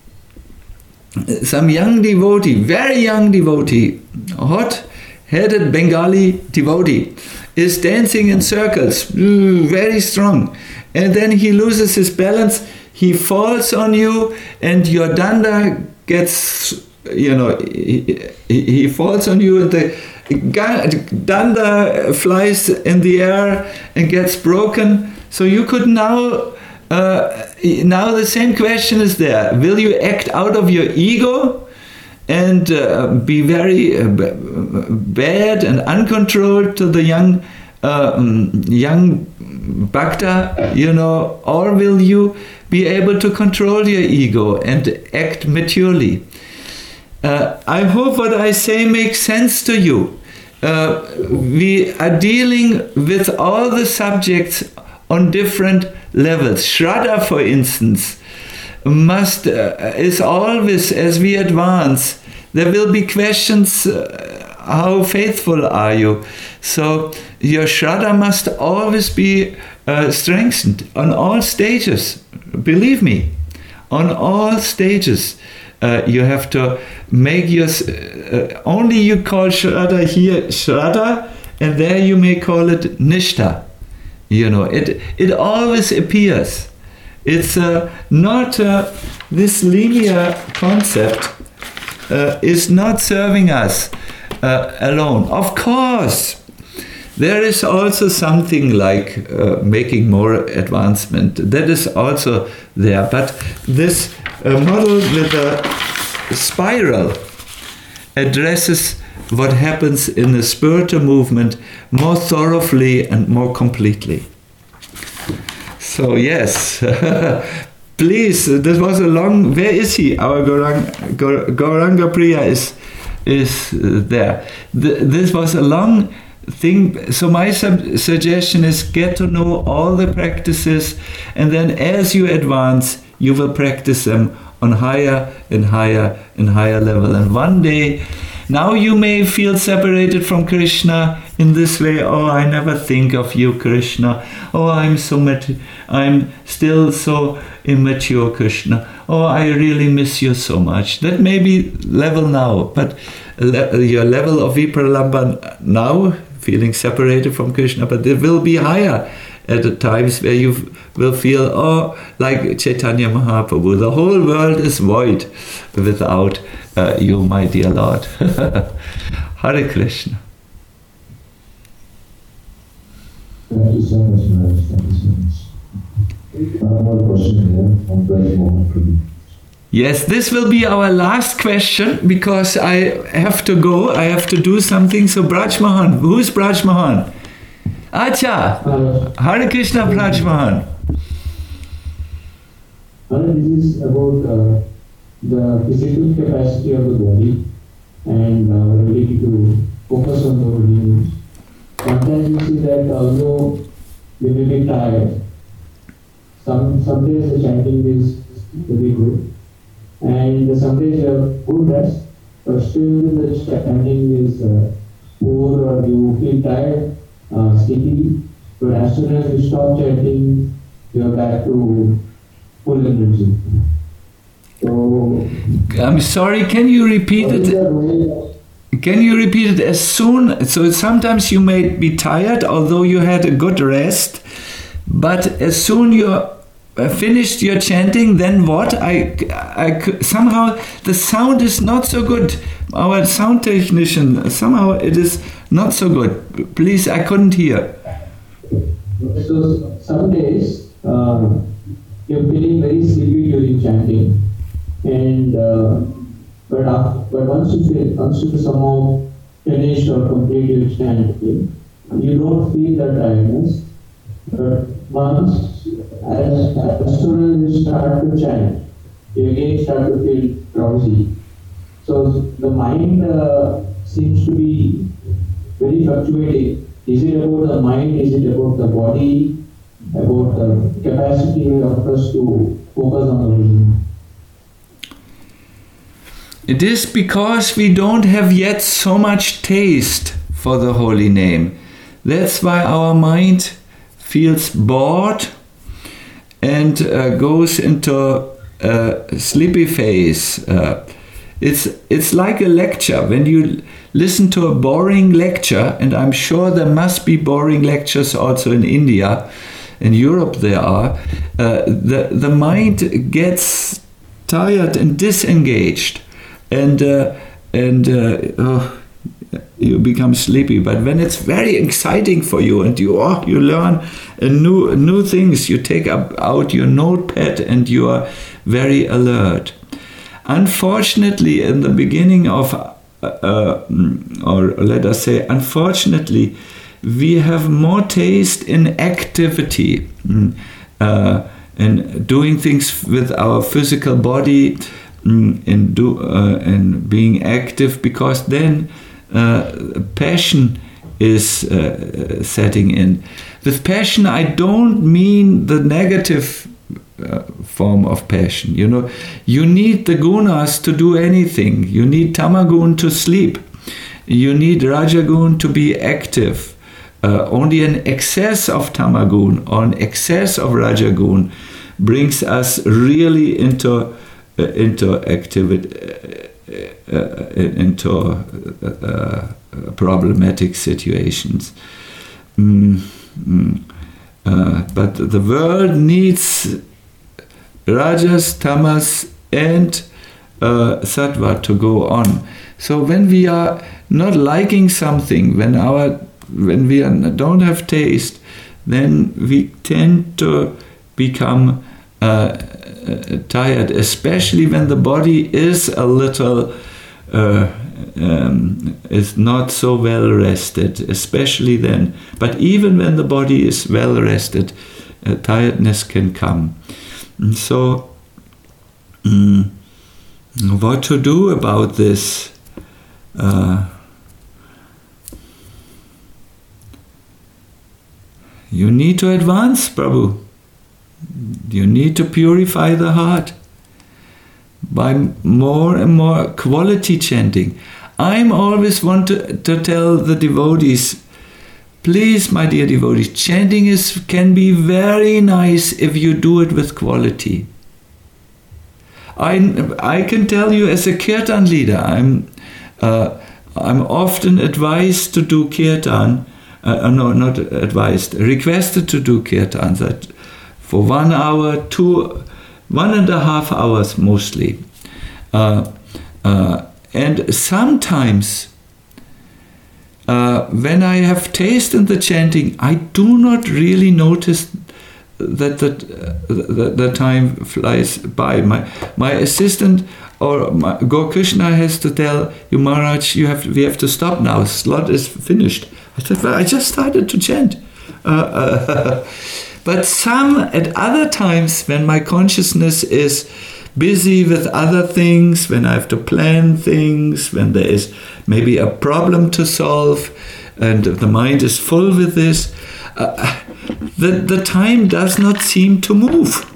some young devotee, very young devotee, hot-headed Bengali devotee, is dancing in circles, very strong. And then he loses his balance, he falls on you, and your danda gets, you know, he, he falls on you, and the danda flies in the air and gets broken. So you could now, uh, now the same question is there. Will you act out of your ego and uh, be very uh, bad and uncontrolled to the young, uh, young bhakta, you know, or will you be able to control your ego and act maturely? Uh, I hope what I say makes sense to you. Uh, we are dealing with all the subjects on different levels. Shraddha, for instance, must uh, is always, as we advance, there will be questions uh, how faithful are you? So your Shraddha must always be uh, strengthened on all stages. Believe me, on all stages. Uh, you have to make your... Uh, only you call Shraddha here Shraddha, and there you may call it Nishtha. You know, it, it always appears. It's uh, not... Uh, this linear concept uh, is not serving us uh, alone. Of course, there is also something like uh, making more advancement. That is also there. But this uh, model with a spiral addresses what happens in the spiritual movement more thoroughly and more completely. So yes, please, this was a long... Where is he? Our Gauranga, Gauranga Priya is, is there. The, this was a long thing. So my sub- suggestion is get to know all the practices, and then as you advance, you will practice them on higher and higher and higher level. And one day, now you may feel separated from Krishna in this way. Oh, I never think of you, Krishna. Oh, I'm so mat- I'm still so immature, Krishna. Oh, I really miss you so much. That may be level now, but le- your level of Vipralambha now, feeling separated from Krishna, but it will be higher at the times where you will feel, oh, like Chaitanya Mahaprabhu, the whole world is void without uh, you, my dear Lord. Hare Krishna. Thank you so much, Maharaj. Thank you so much. One more question here from Braj Mohan. Yes, this will be our last question because I have to go. I have to do something. So Braj Mohan, who's Braj Mohan? Acha, Uh, Hare Krishna, Braj Mohan. Anand, this is about uh, the physical capacity of the body and uh, ability to focus on the body. Sometimes you see that although we may be tired, some, some days the chanting is very good, and some days you have good rest, but still the chanting is uh, poor or you feel tired, uh, sleepy, but as soon as you stop chanting, you are back to full energy. So, I'm sorry, can you repeat what is it? the way? Can you repeat it as soon? So sometimes you may be tired, although you had a good rest, but as soon you uh, finished your chanting, then what? I, I c- somehow the sound is not so good. Our sound technician, somehow it is not so good. Please, I couldn't hear. So some days uh, you're feeling very sleepy during chanting, and uh, but after, but once you feel, once you somehow finish or complete your chanting, you don't feel that tiredness. But once, as, as soon as you start to chant, you again start to feel drowsy. So the mind uh, seems to be very fluctuating. Is it about the mind? Is it about the body? About the capacity of us to focus on the vision? It is because we don't have yet so much taste for the holy name. That's why our mind feels bored and uh, goes into a sleepy phase. Uh, it's, it's like a lecture. When you listen to a boring lecture, and I'm sure there must be boring lectures also in India, in Europe there are, uh, the, the mind gets tired and disengaged. And uh, and uh, oh, you become sleepy. But when it's very exciting for you, and you oh, you learn a new new things, you take up out your notepad and you are very alert. Unfortunately, in the beginning of, uh, uh, or let us say, unfortunately, we have more taste in activity, uh, in doing things with our physical body. In do uh, in being active, because then uh, passion is uh, setting in. With passion, I don't mean the negative uh, form of passion. You know, you need the gunas to do anything. You need tamagun to sleep. you need Rajagun to be active. Uh, only an excess of Tamagun or an excess of Rajagun brings us really into uh, into activity, uh, uh, into uh, uh, problematic situations. Mm, mm. Uh, but the world needs Rajas, Tamas, and uh, Sattva to go on. So when we are not liking something, when our when we are, don't have taste, then we tend to become uh, tired, especially when the body is a little uh, um, is not so well rested, especially then. But even when the body is well rested, uh, tiredness can come. And so, um, what to do about this? Uh, You need to advance, Prabhu. You need to purify the heart by more and more quality chanting. I'm always want to, to tell the devotees, please, my dear devotees, chanting is can be very nice if you do it with quality. I, I can tell you as a kirtan leader, I'm uh, I'm often advised to do kirtan. Uh, no, not advised, requested to do kirtan that for one hour, two, one and a half hours mostly. Uh, uh, and sometimes uh, when I have taste in the chanting, I do not really notice that the, the, the time flies by. My, my assistant or my, Gaur Krishna has to tell you, Maharaj, you have, we have to stop now, slot is finished. I said, well, I just started to chant. Uh, uh, but some, at other times, when my consciousness is busy with other things, when I have to plan things, when there is maybe a problem to solve, and the mind is full with this, uh, the, the time does not seem to move.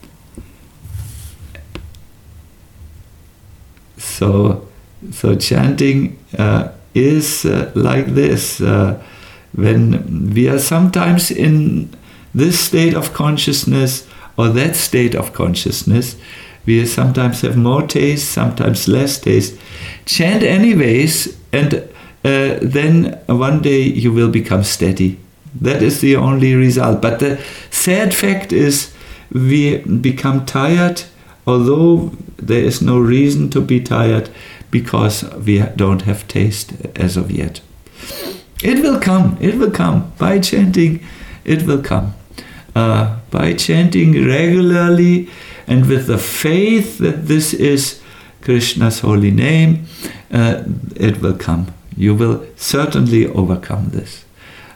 So, so chanting uh, is uh, like this. Uh, when we are sometimes in this state of consciousness or that state of consciousness, we sometimes have more taste, sometimes less taste. Chant anyways, and uh, then one day you will become steady. That is the only result. But the sad fact is we become tired, although there is no reason to be tired, because we don't have taste as of yet. It will come, it will come. By chanting, it will come. Uh, by chanting regularly and with the faith that this is Krishna's holy name, uh, it will come. You will certainly overcome this.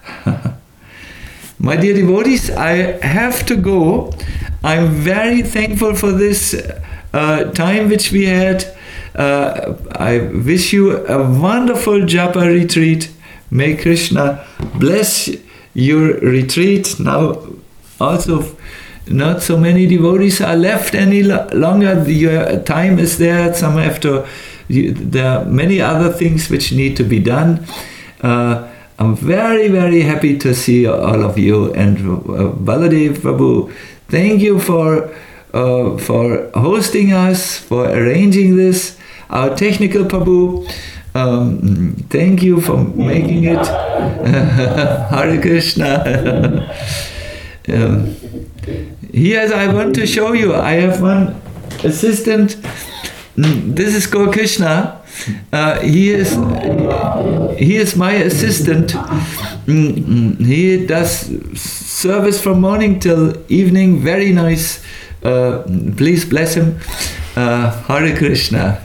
My dear devotees, I have to go. I'm very thankful for this uh, time which we had. Uh, I wish you a wonderful japa retreat. May Krishna bless your retreat. Now also not so many devotees are left any lo- longer. Your time is there. Some have to, you, there are many other things which need to be done. Uh, I'm very, very happy to see all of you. And uh, Baladev Prabhu, thank you for uh, for hosting us, for arranging this. Our technical Prabhu, um, thank you for making it. Hare Krishna. um, Here I want to show you, I have one assistant. This is Gaur Krishna. Uh, he is he is my assistant. He does service from morning till evening. Very nice. Uh, please bless him. Uh, Hare Krishna.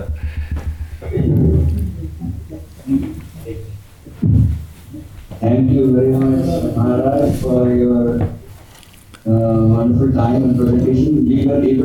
Thank you very much, Maharaj, for your uh, wonderful time and presentation. We were able